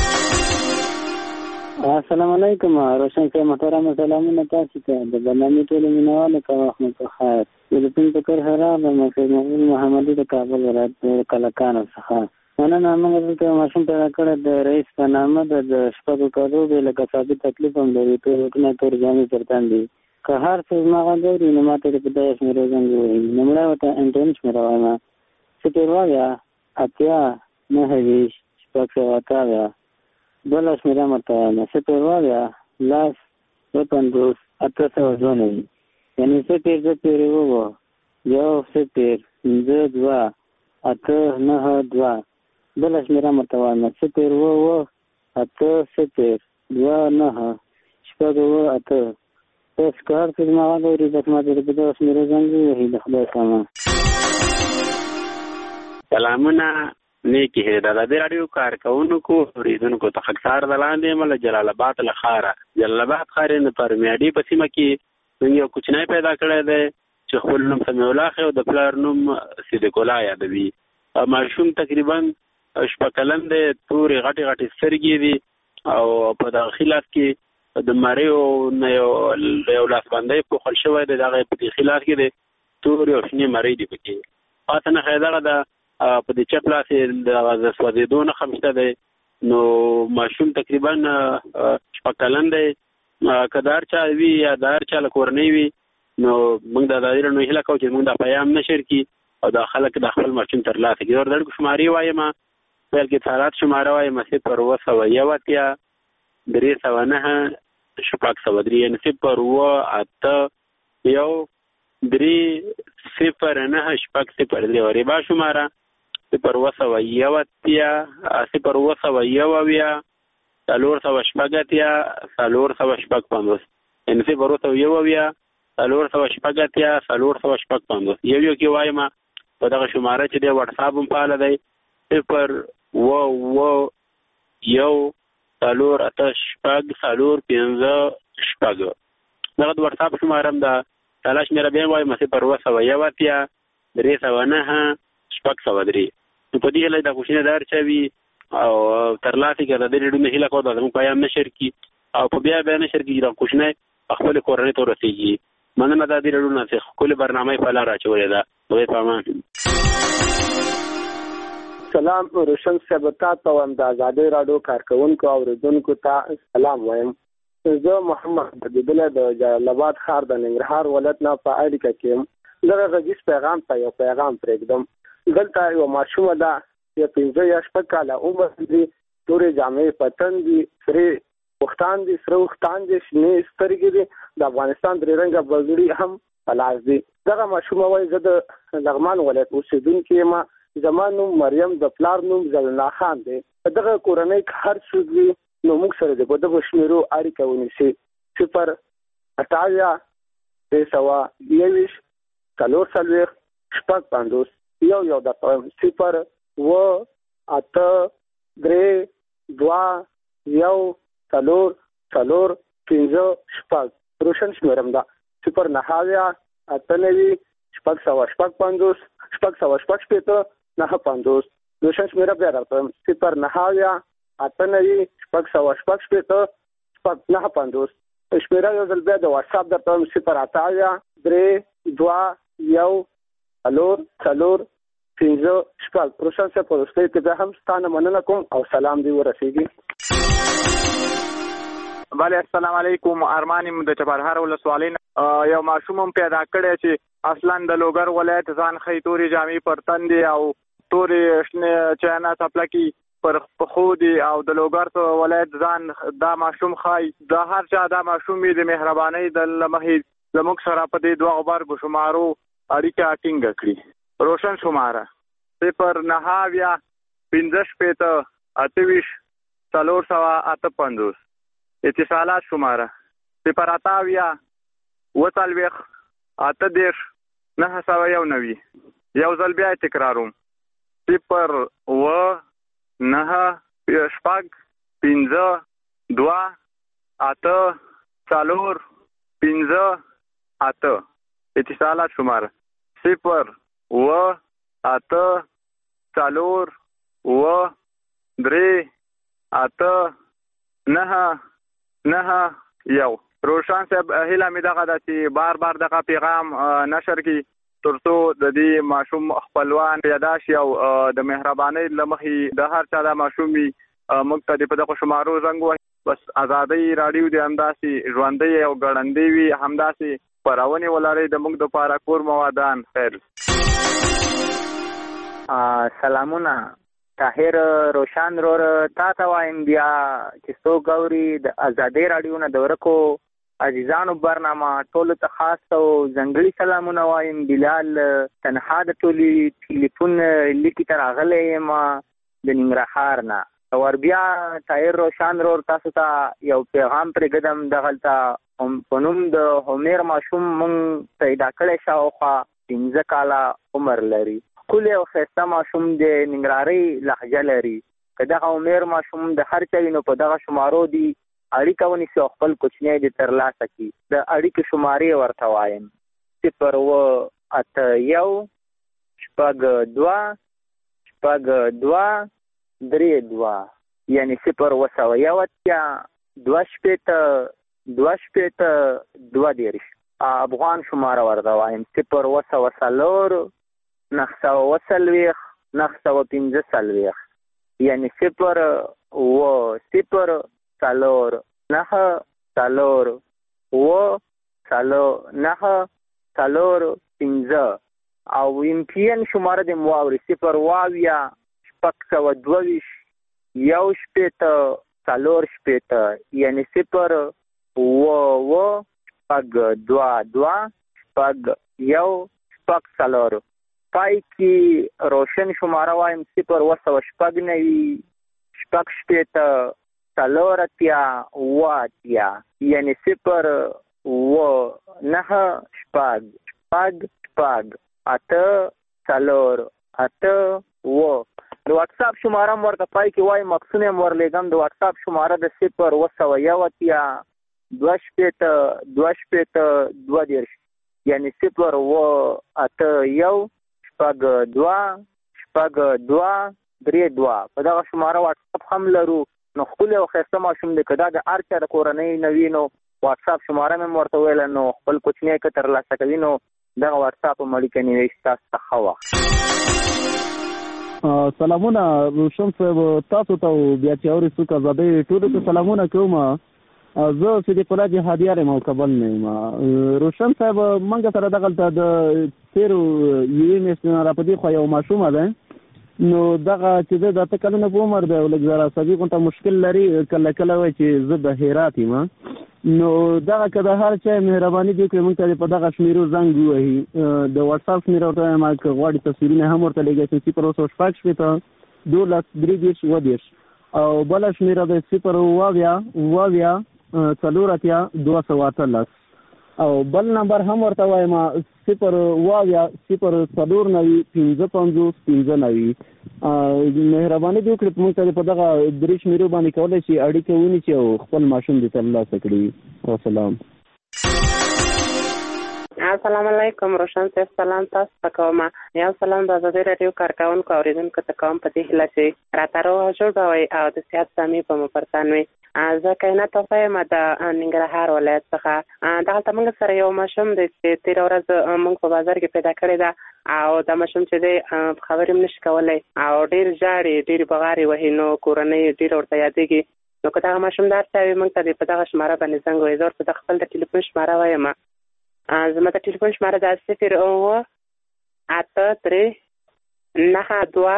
السلام علیکم. روشن صاحب محترم سلامونه تاسو ته. د برنامې ټول مینوالو ته وخت مو بخیر. د پین فکر حرام محمد محمدي د کابل ولایت کلکانو څخه مننه. موږ ته ماشوم پیدا کړی د رئیس په نامه د شپږو کارو به لکه ثابت تکلیف هم لري. ټولونه تور جامې ترتان دي که هر څه ما غوړي نو ماته د بدايه شمیرو څنګه وایي نو مړه وته انټرنیټ شمیرو ما ستوروایا اتیا نه هیڅ شپږ واتایا بل شمیرا مته نه ستوروایا لاس وپندوس اته ځونه یعنی څه تیر وو یو څه تیر دوا اته نه دوا بل شمیرا مته نه څه تیر وو اته څه تیر دوا نه شپږ وو اته اسکار چې ما غوړي د ماده د بدو شمیرو څنګه وایي د خدای سلام. سلامونه نیکی هدا د رادیو کارکونکو اوریدونکو ته خکسار دلاندې مل جلال آباد لخاره جلال آباد خارې په پرمیاډي په سیمه کې یو کوچنی پیدا کړی دی چې خپل نوم سمیع الله خو د پلار نوم صدیق الله یادوي. ماشوم تقریبا شپږ کلن دی، تورې غټې سترګې دي او په داخلاف کې د مریو نه یو لاس باندې په خل شوی دی. دغه په داخلاف کې دی تورې او شنې مری دي پکې پاتې نه خیدغه د په دې چپ لاس د سوځېدو نه خمسته دی. نو ماشوم تقریبا شپږ کلن دی. کدار چا وی یا دار چا کورنۍ وي نو موږ د دایره نو هله کوو چې موږ د پیام نشر کی او د خلک د خپل ماشوم تر لاسه کې ورته شماري وایم بلکې ثالث شماره وایم چې پر وسو یو تیا 309 شپږ 3 یعنی 0 یو 3 0 9 شپږ 0 ورې با شماره 0 0 480 480 ان 0 1 480 480 یو کې وایم په دغه شماره چې د واتس اپ په اړه دی 0 و یو 4 8 4 5 6 دغه واتس اپ شماره ده تلاش مې را به وایم 0 1 309 603 په دې لای د کوشنه دار چوي او ترلاسي کې د دې ډېرو هیله کوم د پیغام نشر کی او په بیا به نشر کی د کوشنه خپل کورنۍ ته ورسیږي مننه د دې ډېرو نه خپل برنامه په لار راچولې ده دوی پامان سلام روشن صاحب تاسو هم د آزادۍ رادیو کارکونکو او اوریدونکو ته سلام وایم زه محمد بدله د جلال آباد ښار د ننګرهار ولایت نه په اړیکه کې لږ غږیز پیغام ته یو پیغام پرېږدم دلته یو ماشومه ده چې 15 یا 16 کاله عمر لري تورې جامې پتن دي سره وختان دي شنې سترګې دي د افغانستان درې رنګه بلګړي هم پلاس دي دغه ماشومه وایي زه د لغمان ولایت اوسېدونکی یم زما نوم مریم د پلار نوم زلنا خان دی دغه کورنۍ هر څوک وي نو موږ سره د دغه شمیرو اړیکه ونیسي 0 28 321 4 50 یو د 0 و 8 3 2 1 4 4 5 6 روشن شمیرم ده 0 9 98 650 650 950 روشن شمیره بیا راځم 0 9 98 650 950 شمیره یو ځل بیا د واتس اپ درته 0 8 3 2 1 4 4 5 6 روشن صاحب په دوستۍ کې هم ستانه مننه کوم او سلام دی ورسیږي بله السلام علیکم ارمانیم د چپرهار ولسوالۍ یو ماشوم پیدا کړی چې اصلا د لوګر ولایت ځان خې تورې جامې پر تندې او تورې شنه چاینه تپلکی پر خو دی او د لوګر ولایت ځان دا ماشوم خای د هر چا دا ماشوم د مهرباني د لمحې زموږ سره په دې دوه غبر ګشمارو اړیکه ټینګ کړي روشن شماره 0 9 15 28 458 اتصالات شماره 0 8 8 991 یو ځل بیا تکراروم 0 و 9 5 2 8 4 5 8 اتصالات شماره 0 و 8 4 و 3 8 9 9 یو روشن صاحب هیله مې دغه ده چې بار دغه پیغام نشر کی ترڅو د دې ماشوم خپلوان پیدا شي او د مهرباني لمحې د هر چا د ماشومي مقتدی په دغه شمارو زنګ وای بس آزادۍ رادیو د همداسي ژوندۍ او ګړندۍ وي همداسي پرونه ولري د موږ د پاره کور موادان خیر سلامونه طاهر روشن رور تا وایم بیا چې سو ګوري د آزادۍ رادیو نه دورکو عزیزانو برنامه ټول ته خاص او ځنګړي سلامونه وایم بلال تنها د ټولي ټلیفون لیکي تر اغلې ما د ننګرهار نه ور بیا طاهر روشن رور تاسو ته یو پیغام پر قدم دغلطه پنوم د همیر ماشوم مونږ پیدا کړی شاوخوا 15 کاله عمر لري کله او خسته ماشوم د ننګرهاري لهجه لري کله همیر ماشوم د هر چا نو په دغه شمارو دی اړیکه ونیسي خپل کوچنی د ترلاسه کی د اړیکې شمارې ورته وایم 0 و 8 1 6 2 3 2 یعنی 0 و 2 افغان شماره ورته وایم 0 و 4 915 یعنی 0 و 0 4 9 4 و 4 9 4 او امپین شماره د مواوري 0 واویا شپږ 22 یو شپېته 4 یعنی 0 و شپږ 2 2 شپږ 1 شپږ 4 پای کې روشن شماره وایم 0 شپږ شپېته څلور اتیا اوه اتیا یعنې 0 9 شپږ اته څلور اته اوه. د واټساپ شماره هم ورته پای کې وایم، مکسونه هم ورلیږم. د واټساپ شماره د 0 اتیا 2 شپېته 2 یعنې 0 اته 1 شپږ 2 3 2. په دغه شماره واټساپ هم لرو. نو ښکلی او ښایسته ماشوم دی. که دا د هر چا د کورنۍ نه وي نو واټساپ شماره مې ورته ویله، نو خپل کوچنی که ترلاسه کوي نو دغه واټساپ هم اړیکه نیوي. ستاسو ته ښه وخت. سلامونه روشن صاحب، تاسو ته بیا چې اورې څوک ازادۍ ټولو ته سلامونه کوم. زه صدیق الله جهادیار یم او کابل نه یم. روشن صاحب موږ سره دغلته د تېرو یوې میاشتې نه راپدې خوا یو ماشوم دی، نو دغه چې د 8 کلونو په عمر دی او لږ ذره عصبي غونته مشکل لري. کله کله وایي چې زه د هرات یم. نو دغه که د هر چا مهرباني دې وکړي موږ ته په دغه شمیرو زنګ ووهي. د واټساپ شمیره ورته وایم، که غواړي تصویرونه هم ورته لیږی چې 0 شپږ شپېته 12 3 او بله شمیره د 0 څلور اتیا 218 او بل نمبر هم ورته وایم 0 څلور 95 95. مهرباني دې وکړي موږ ته په دغه 3 شمیرو باندې کولی شي اړیکه ونیسي او خپل ماشوم دې ترلاسه کړي. وسلام. السلام علیکم روشن صاحب، سلام تاسو ته کوم. یو سلام د ازادۍ راډیو کارکوونکو اوریدونکو ته کوم په دې هیله چې راته روغ جوړ به وئ او د صحت سامي په مو پرتان وي. زه کائنات توفه یم د ننګرهار ولایت څخه. دغلته موږ سره یو ماشوم دی چې تېره ورځ موږ په بازار کې پیدا کړی ده او دا ماشوم چې دی خبرې هم نشي کولی او ډېر ژاړي، ډېرې بغارې وهي. نو کورنۍ ډېره ورته یادېږي. نو که دغه ماشوم د هر چا وي موږ ته په دغه شماره باندې زنګ ووایي. زه ورته د خپل د ټلیفون شماره وایم. زما د ټلیفون شماره ده 0 8 3 9 2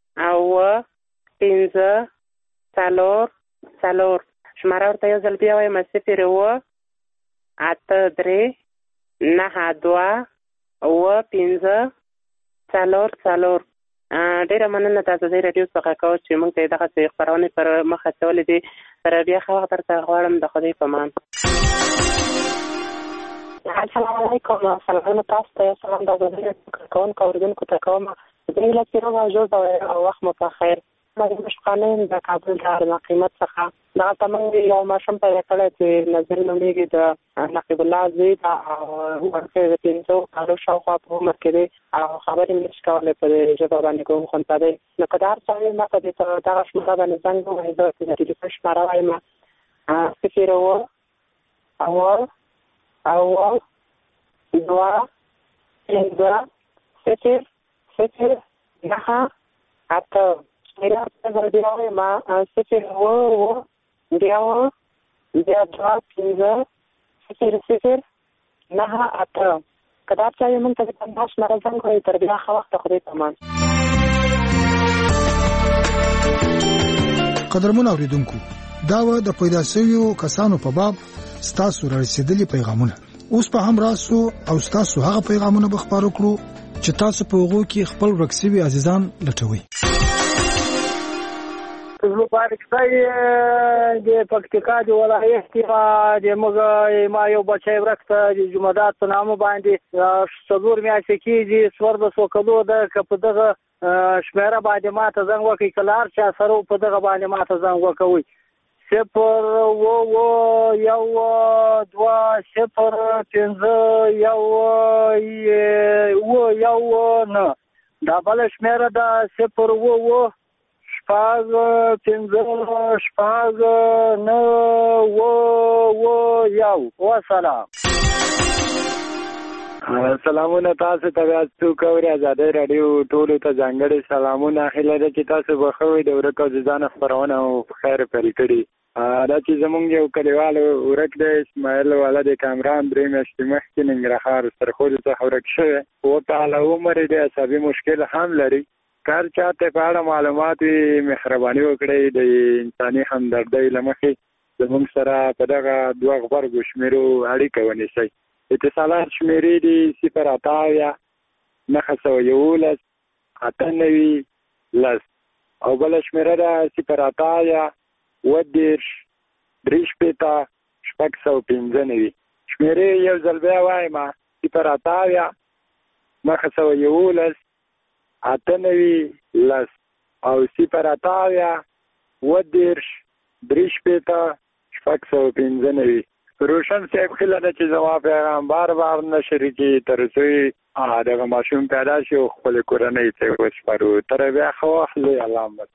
5 4 شماره ورته یو ځل بیا وایم 0 8 3 9 2 5 4. ډېره مننه د ازادۍ راډیو څخه کوم چې موږ ته دغسې خپرونې پر مخ اچولې دي. سره بیا ښه وخت درته غواړم. د خدای په امان. السلام علیکم. سلامونه تاسو ته. سلام د ازادۍ راډیو کارکوونکو اوریدونکو ته کوم. د دې هیله چې روغ او جوړ به او وخت مو په خیر. مریم مشقانه یم د کابل د نقیمت څخه. دغلته موږ یو ماشوم پیدا کړی چې نظر نومېږي د نقیب الله زوی ده او ورکې د 5 کالو شاوخوا په عمر کې دی او خبرې هم نشي کولی په دې ژبه باندې کوم خونته دی. نو که د هر چا وي ما ته دې په دغه شماره باندې زنګ ووهئ. زه د ټلیفون شماره وایم 0 9 8. میرا ځل بیا وایم 0 بیا 2 9 8. که دا چا یې موږ ته د 15 شماره زنګ ووایي. تر بیا ښه وخته. خدای په امان. قدرمن اوریدونکو، دا و د پیدا شویو کسانو په باب ستاسو را رسیدلي پیغامونه. اوس په هم راسو او ستاسو هغه پیغامونه به خپاره کړو چې تاسو په هغو کې خپل ورک شوي عزیزان لټوئ. زموږ په اړیکه د پکتیکا د ولایت کې ما یو بچی ورک ته د جمعدات په نامه باندې 4 میاشتې کېږي. 14 کلو ده. که په دغه شمېره باندې ما ته زنګ وکړئ، که له هر چا سره په دغه باندې ما ته زنګ وکوئ. 0 1 2 0 5 1 9. دا بله شمېره ده 0 1 شپږ 5 شپږ 9 1. وسلام. سلامونه تاسو ته بیا څوک اوري. ازادۍ راډیو ټولو ته ځانګړي سلامونه. هیله ده چې تاسو به ښه وئ. د ورک عزیزانو خپرونه مو په خیر پیل کړي. دا چې زمونږ یو کلیوال ورک دی اسماعیل ولد کامران 3 میاشتې مخکې ننګرهار سرخوږي څخه ورک شوی. 7 کاله عمر دی. عصبي مشکل هم لري. کار چاته په اړه معلومات وي مهرباني وکړئ. د انساني همدردۍ له مخې زمونږ سره په دغه 2 غبرګو شمیرو اړیکه ونیسئ. اتصالات شمیرې دي 0 8 911 98 10 او بل شمیره ده 0 10 3 615 شمیره یو ځل بیا وایم 0 911 98 10 او 0 10 3 615 روشن صاحب خیلی ده چې زما پیغام بار بار نشر کی ترڅو دغه ماشوم پیدا شي او خپل کورنۍ ته وسپارو. تر بیا خو اخلي علامت.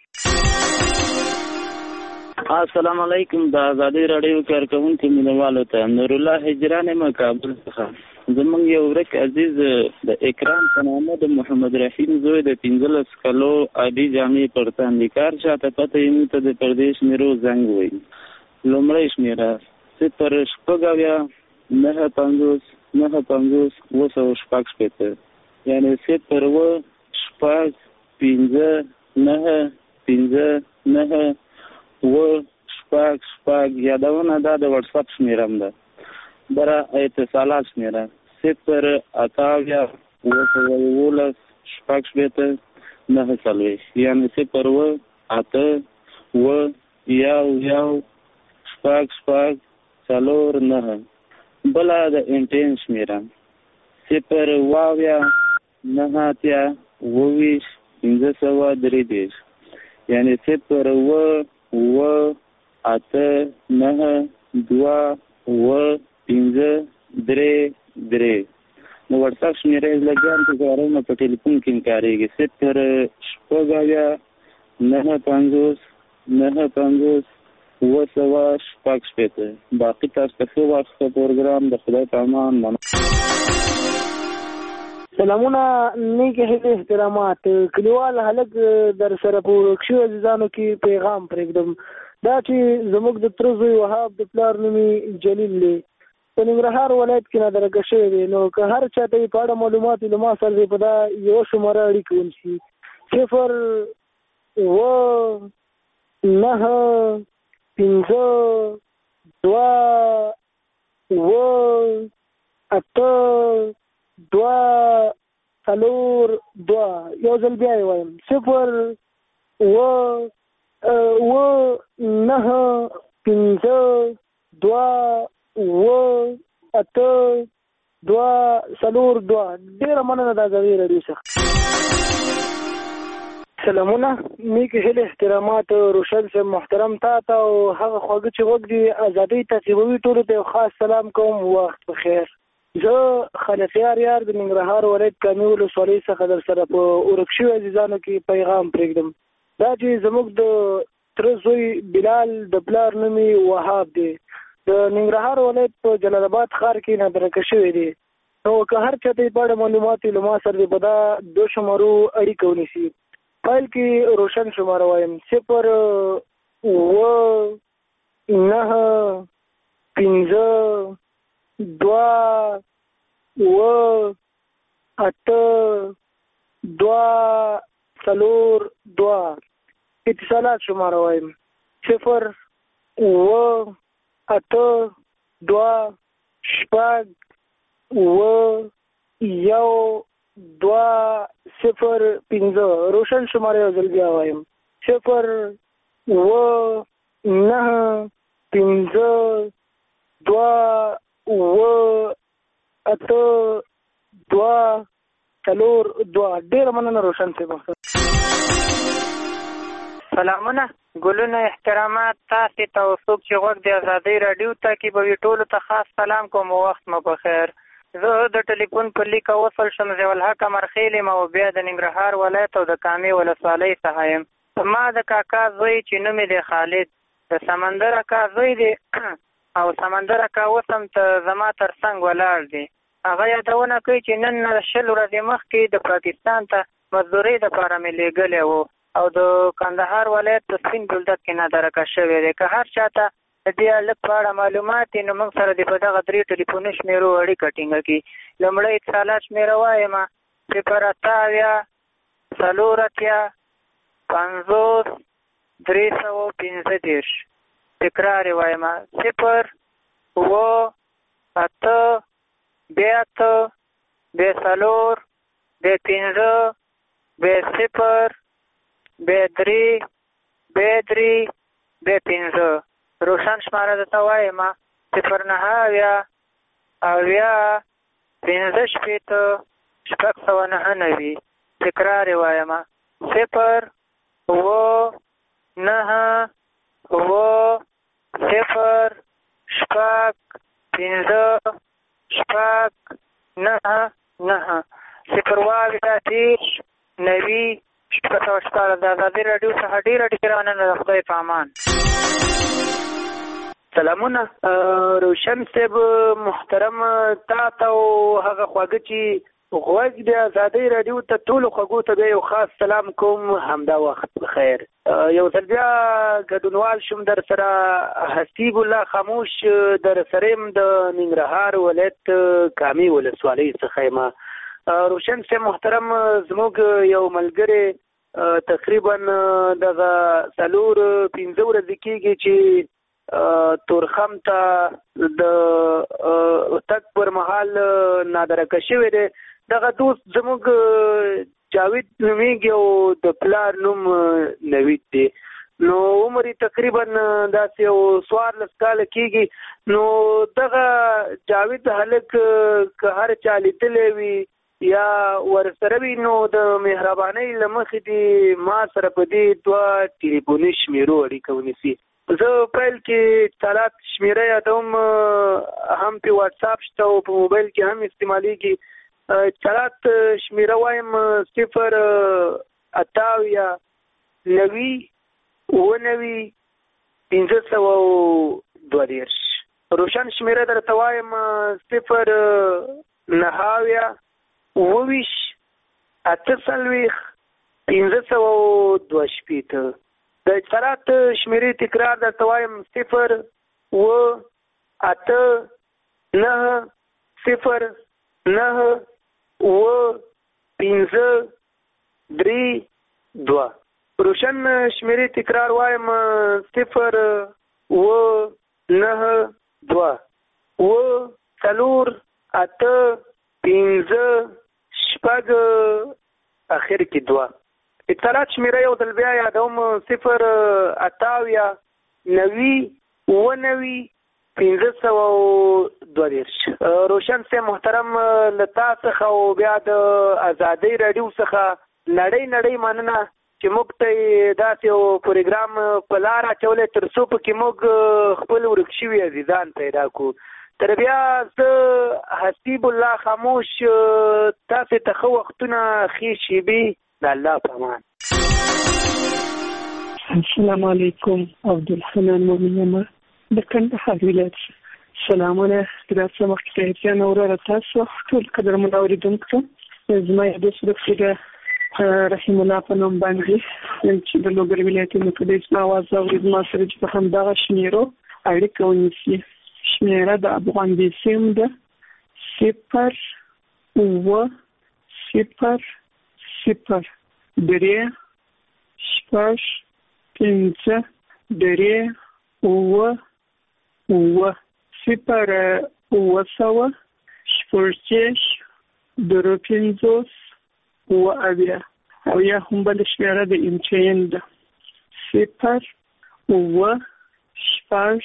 السلام علیکم. د آزادی رادیو کارکونکو مینوالو ته نور الله هجران مکابل څخه زمونږ یو ورک عزیز د اکرام په نامه د محمد رحیم زوی د 15 کلو عادي جامع پرتان د کار شاته پته یې ته د پردیش میرو زنګ وای. لومړی شمیره 0 شپږ 950 950 200 یعنی 0 شپږ 15 9 15 9 و شپږ یادونه دا د واتس اپ شمیرم ده. برا اتصالات شمیره 0 اتاویا و شپږ 9 یعنی 0 اته و یو شپږ 4 بلا د انټین شمیرم 0 واویا 9 اتیا 530 یعنی 0 و اته 9 2 و 5 نو ورته شمیره لګان ته غواړم په ټلیفون کې کاریږي 0 شپږ 950 و باقی تاسو ته وخت پروګرام د خدای په امان. سلامونه نیک احترامات کلیوال هلک در سره په کښو عزیزانو کې پیغام پرېږدم دا چې زموږ د تر زوی وهاب د پلار نومي جلیل دی په ننګرهار ولایت کې نادرکه شوی دی. نو که هر چا ته په اړه معلومات له ما سره په دا یو شماره اړیکه ونیسي 0 و 9 15 2 و اته 2 4 2 یو ځل بیا وایم 0 و 9 15 2 و اته 2 4 2 ډیره مننه د آزادی رادیو څخه. سلامونه نیک احترامات روشن سے محترم تا او هغه خواږه چې وګ دی آزادی تعقیبوي ټولو ته خاص سلام کوم. وخت بخیر. زه خلفیار یار د ننګرهار ولایت کامې ولسوالۍ څخه در سره په اورکشو عزیزانو کې پیغام پرېږدم دا چې زموږ د تر زوی بلال د پلار نومي وهاب دی د ننګرهار ولایت په جلال آباد ښار کې نادرکه شوی دی. نو که هر چا ته په اړه معلومات له ما سره په دا 2 شمارو اړیکه ونیسي. فایل کې روشن شماره وایم 0 و 9 15 2 و اته 2 4 2 اتصالات شماره وایم 0 و اته 2 شپږ و یو 2 0 15 روشن شماره یو ځل بیا وایم 0 و 9 15 2 و اته 2 4 2 ډیره مننه روشن صاحب. سلامونه ګلونه احترامات تاسو ته او څوک چې غوږ د آزادۍ رادیو ته کې به ټولو ته خاص سلام کوم. وخت مو بخیر. زه د ټلیفون په لیکه وصل شم ضیاءالحق مرخیل یم او بیا د ننګرهار ولایت او د کامې ولسوالۍ څخه یم. ما د کاکا زوی چې نوم یې دی خالد د سمندر اکا زوی دی او سمندر اکا اوس هم ته زما تر څنګ ولاړ دی. هغه یادونه کوي چې نن 20 ورځې مخکې د پاکستان ته مزدورۍ دپاره مې لیږلی و او د کندهار ولایت په سپین بولدک کې نادرکه شوی دی. که هر چا ته د دې هلک په اړه معلومات نو موږ سره د په دغه 3 ټلیفوني شمېرو اړیکه ټینګه کړي. لومړی اتصالات شمېره وایم 0 اتیا 4 اتیا 50 315 تکرار یې وایم 0 و اته 2 4 B5 B0 B3 B3 B5 روشن شماره درته وایم 09 اویا 15 699 تکرار وایم 0 و 9 و 0 شپږ 15 شپږ 9 9 0 واویا 30 90 شپږ د ازادي راډیو څخه ډېره مننه. د خدای په امان. سلامونه روشن صاحب محترم، تا ته او هغه خواږه چې غوږ د ازادۍ راډیو ته ټولو خوږو ته بیا یو خاص سلام کوم. همدا وخت بخیر. یو ځل بیا ګډونوال شوم در سره حسیب الله خاموش در سره یم د ننګرهار ولایت کامې ولسوالۍ څخه یم. روشن صاحب محترم زموږ یو ملګری تقریبا دغه 4-5 ورځې کېږي چې تورخم ته د تک پر مهال نادرکه شوی دی. دغه دوست زموږ جاوید نومیږي او د پلار نوم نوید دی. نو عمر تقریبا داسې یو 14 کاله کېږي. نو دغه جاوید هلک که هر چا لیدلی وي یا ورسره وي نو د مهربانۍ له مخې دې ما سره په دې 2 ټلیفوني شمیرو اړیکه ونیسي. زه پیل کې طلاق شمیره یادوم، هم په واتساپ شته او په موبایل کې هم استعمالیږي. طلاق شمیره وایم 0 28 90 29 522. روشن شمیره درته وایم 0 9 28 522. د اتصالات شمیرې تکرار درته وایم 0 8 9 0 9 5 3 2. روشن شمیرې تکرار وایم 0 9 2 4 8 5 شپږ اخر کې 2. اتصالات شمیره یو ځل بیا یادوم 0 28 90 29 522. روشن صاحب محترم له تا څخه او بیا د ازادۍ راډیو څخه نړۍ مننه چې موږ ته داسې یو پروګرام په لار اچولی تر څو پکې موږ خپل ورک شوي عزیزان پیدا کړو. تر بیا زه حسیب الله خاموش تاسې ته ښه وختونه ښې شیبې د الله په امان. السلام علیکم. عبدالحنان مومن یم د کندهار ولایت. سلامونه درته مخکې ته هیڅیان وروره تاسو ټول قدرمن اورېدونکو ته زما یې د صدق رحیم الله په نوم باندې چې د لوګر ولایت مقدس ما आवाज اورید ما سره چې په همدغه شمیرو اړیکه ونیسي. شمیره د افغان بیسیم ده 0 0 0 0 3 شپږ 5 3 0 0 0 شپږ 2 اویا او یا هم بل شمیره د امچین ده 0 0 شپږ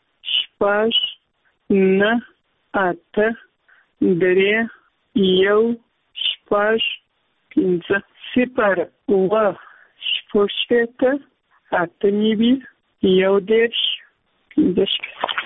9 8 3 1 شپږ 5 0 0 شپږ 8 9 1 10.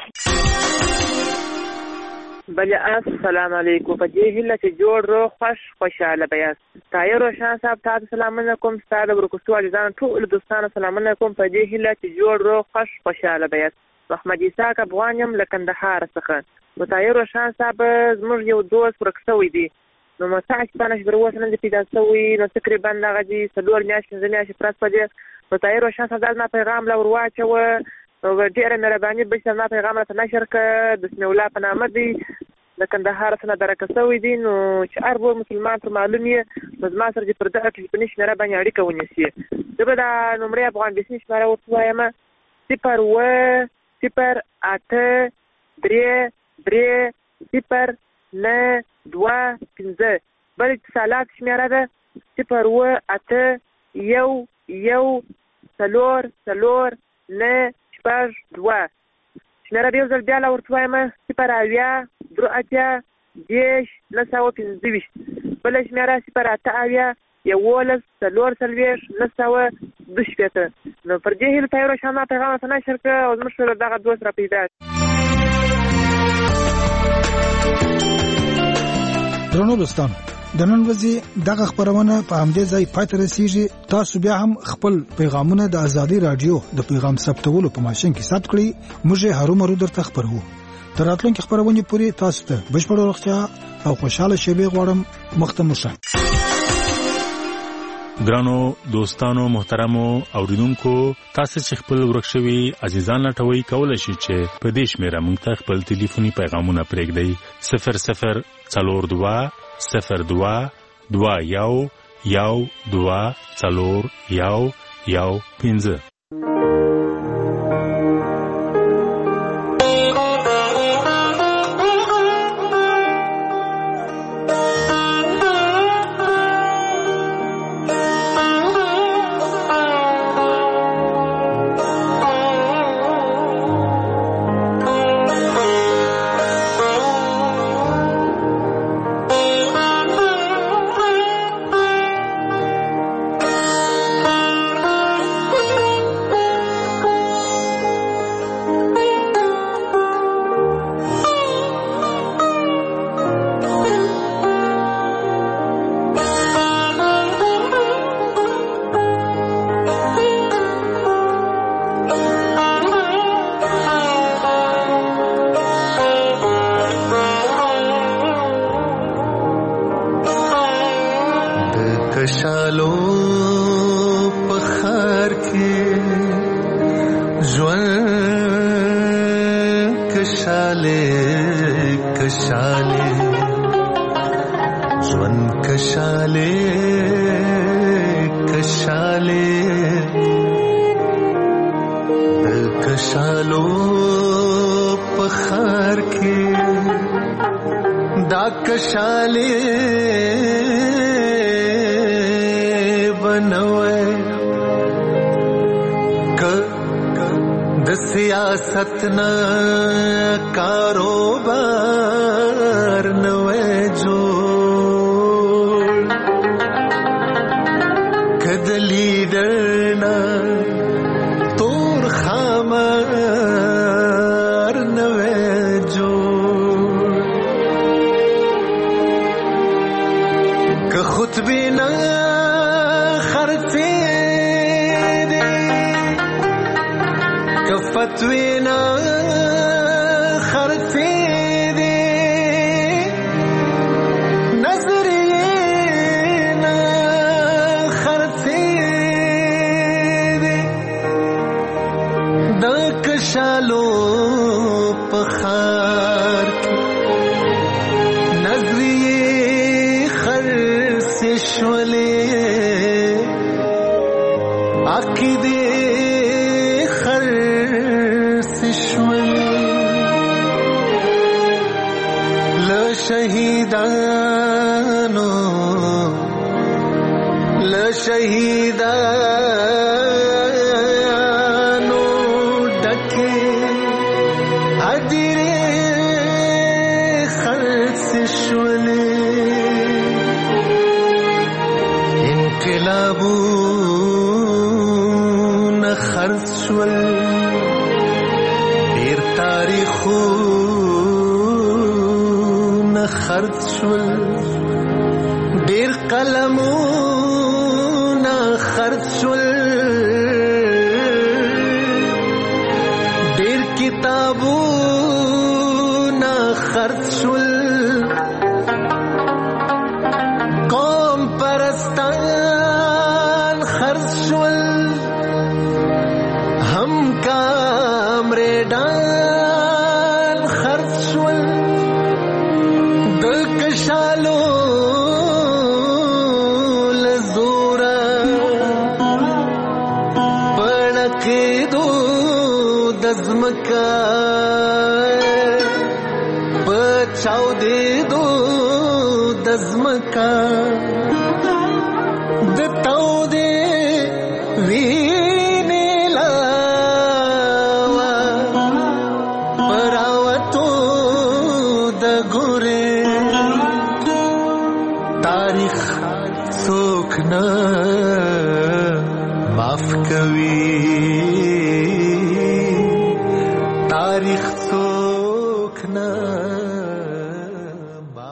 بله السلام علیکم. په دې هیله چې جوړ روغ خوشحاله بیاست. طاهر روشن صاحب ته سلامونه کوم. ستا د ورکوستو عزیزانو ټولو دوستانو سلامونه کوم. په دې هیله چې جوړ روغ خوشحاله بیاست. محمد اسحاق افغان یم له کندهار څخه. نو طاهر روشن صاحب زموږ یو دوست ورک شوی دی. نو متاسفانه چې تر اوسه نه دی پیدا شوی. نو تقریبا دغه دي 4 میاشتې 5 میاشتې پرس په دې. نو طاهر روشن صاحب دا پیغام لا ورواچوه. نو ډېره مهرباني بشته ما پیغام راته نشر کړه. بسم الله په نامه دی د کندهار څخه درکه شوی دی. نو چې هر ور مسلمان ته معلوم یې نو زما سره چې پر دغه ټلیفوني شمیره باندې اړیکه ونیسي. زه به دا نمرې افغان بیسیم شمیره ورته وایم 0 0 8 3 3 0 9 2 5 بل اتصالات شمیره ده 0810442 شمیره به یو ځل بیا لا ورته وایم 08010 بله شمیره 08011 نو پر دې هیله ته یو روښانه پیغام ته نشر کړه او زموږ سره دغه دوست را پیدا درنو دوستانو د نن ورځې دغه خبرونه په همدې ځای پای ته رسیږي. تاسو بیا هم خپل پیغامونه د ازادي رادیو د پیغام ثبتولو په ماشين کې ثبت کړئ. موږ هرومرو درته خبرو. تر راتلونکي خبرونه پورې تاسو ته بشپړ روغتیا او خوشاله شپه غواړم. مختم شه. ګرانو دوستانو محترمو اوریدونکو تاسو چې خپل ورکشوي عزیزان لټوي کولای شئ چې په دې شمیره موږ ته خپل ټلیفوني پیغامونه پرېږدئ 00020212 کشالو پخار کې ژوند کشاله کشاله ژوند کشاله کشاله د کشالو پخار کې دا کشاله د سیاست نه کاروبار نوې جوړ کد لیډر نه تور خامار نوې جوړ که خطبه نه فتوینا خرفی دی نظرینا خرفی دی دا کشالو پخار کی نظری خرس شولی عقیدی شهیدانو لشهیدانو ډکه ادیره خرڅ شولې انقلابونه خرڅ شول ډېر تاریخو خرڅ شول ډېر قلمونه خرڅ شول ډېر کتابونه خرڅ شول قوم پرستان خرڅ شول هم کامریډان خرڅ شول کشالو لزورا پړکېدو دزمکا بچاو دې دو د زمکا د تو دې وینې لاوا پراوتو د ګورې تاریخ څوک نه معاف کوي